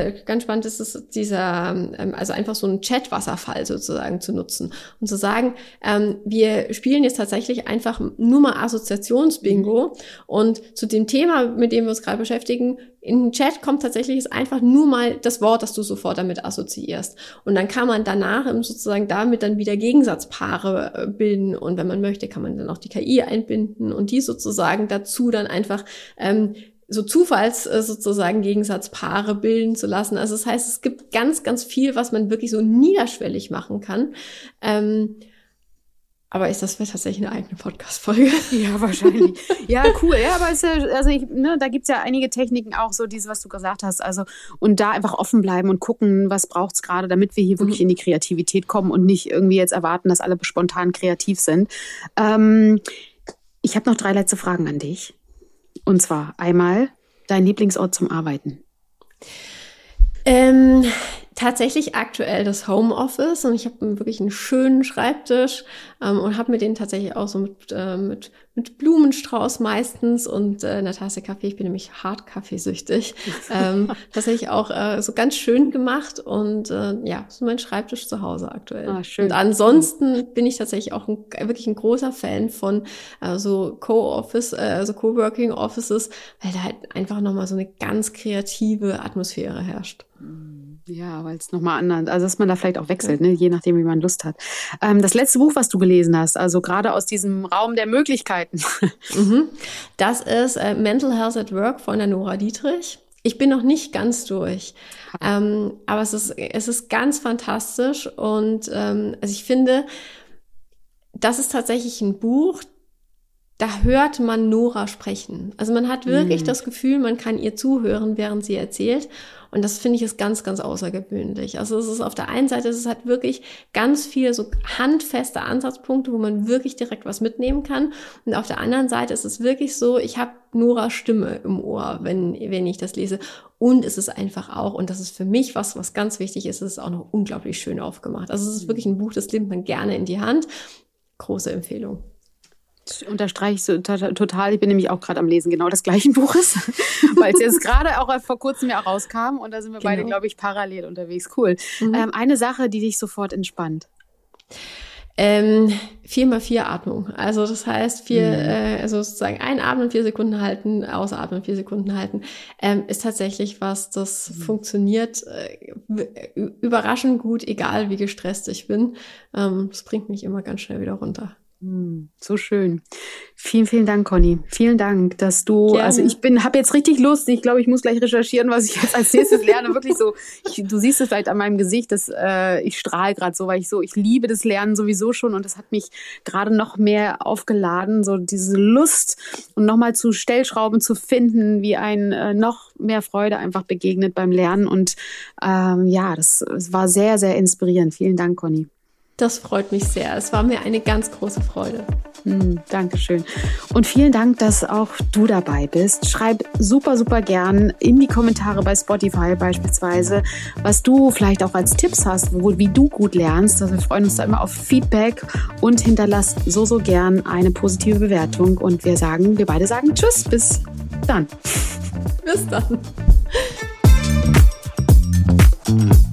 ist also einfach so einen Chat-Wasserfall sozusagen zu nutzen und zu sagen, wir spielen jetzt tatsächlich einfach nur mal Assoziationsbingo und zu dem Thema, mit dem wir uns gerade beschäftigen, in den Chat kommt tatsächlich einfach nur mal das Wort, das du sofort damit assoziierst. Und dann kann man danach sozusagen damit dann wieder Gegensatzpaare bilden. Und wenn man möchte, kann man dann auch die KI einbinden und die sozusagen dazu dann einfach so sozusagen Gegensatzpaare bilden zu lassen. Also das heißt, es gibt ganz, ganz viel, was man wirklich so niederschwellig machen kann. Aber das wäre tatsächlich eine eigene Podcast-Folge. Ja, wahrscheinlich. Ja, cool. Ja, aber da gibt's ja einige Techniken auch, so dieses, was du gesagt hast. Also, und da einfach offen bleiben und gucken, was braucht's gerade, damit wir hier wirklich in die Kreativität kommen und nicht irgendwie jetzt erwarten, dass alle spontan kreativ sind. Ich habe noch 3 letzte Fragen an dich. Und zwar einmal dein Lieblingsort zum Arbeiten. Tatsächlich aktuell das Homeoffice und ich habe wirklich einen schönen Schreibtisch und habe mir den tatsächlich auch so mit Blumenstrauß meistens und einer Tasse Kaffee. Ich bin nämlich hart kaffeesüchtig. Tatsächlich auch so ganz schön gemacht und so mein Schreibtisch zu Hause aktuell. Ah, schön. Und ansonsten bin ich tatsächlich auch wirklich ein großer Fan von so Coworking Offices, weil da halt einfach nochmal so eine ganz kreative Atmosphäre herrscht. Ja, weil es nochmal anders, also dass man da vielleicht auch wechselt, ne, je nachdem, wie man Lust hat. Das letzte Buch, was du gelesen hast, also gerade aus diesem Raum der Möglichkeiten. Das ist Mental Health at Work von der Nora Dietrich. Ich bin noch nicht ganz durch, aber es ist ganz fantastisch und also ich finde, das ist tatsächlich ein Buch, da hört man Nora sprechen. Also man hat wirklich das Gefühl, man kann ihr zuhören, während sie erzählt. Und das finde ich ist ganz, ganz außergewöhnlich. Also es ist auf der einen Seite, es hat wirklich ganz viel so handfeste Ansatzpunkte, wo man wirklich direkt was mitnehmen kann. Und auf der anderen Seite ist es wirklich so, ich habe Noras Stimme im Ohr, wenn ich das lese. Und es ist einfach auch, und das ist für mich was ganz wichtig ist, es ist auch noch unglaublich schön aufgemacht. Also es ist wirklich ein Buch, das nimmt man gerne in die Hand. Große Empfehlung. Unterstreiche ich so total. Ich bin nämlich auch gerade am Lesen genau des gleichen Buches, weil es jetzt gerade auch vor kurzem ja rauskam und da sind wir beide, glaube ich, parallel unterwegs. Cool. Eine Sache, die dich sofort entspannt. 4x4 Atmung. Also das heißt, also sozusagen einatmen, 4 Sekunden halten, ausatmen, 4 Sekunden halten, ist tatsächlich was, das funktioniert überraschend gut, egal wie gestresst ich bin. Das bringt mich immer ganz schnell wieder runter. So schön. Vielen, vielen Dank, Conny. Vielen Dank, dass du, Gerne. Also ich habe jetzt richtig Lust. Ich glaube, ich muss gleich recherchieren, was ich jetzt als nächstes lerne. Wirklich so, du siehst es vielleicht an meinem Gesicht, dass ich strahle gerade so, weil ich liebe das Lernen sowieso schon und das hat mich gerade noch mehr aufgeladen, so diese Lust und nochmal zu Stellschrauben zu finden, wie ein noch mehr Freude einfach begegnet beim Lernen und das war sehr, sehr inspirierend. Vielen Dank, Conny. Das freut mich sehr. Es war mir eine ganz große Freude. Dankeschön. Und vielen Dank, dass auch du dabei bist. Schreib super, super gern in die Kommentare bei Spotify beispielsweise, was du vielleicht auch als Tipps hast, wie du gut lernst. Also wir freuen uns da immer auf Feedback und hinterlasst so gern eine positive Bewertung. Und wir beide sagen Tschüss, bis dann. Bis dann.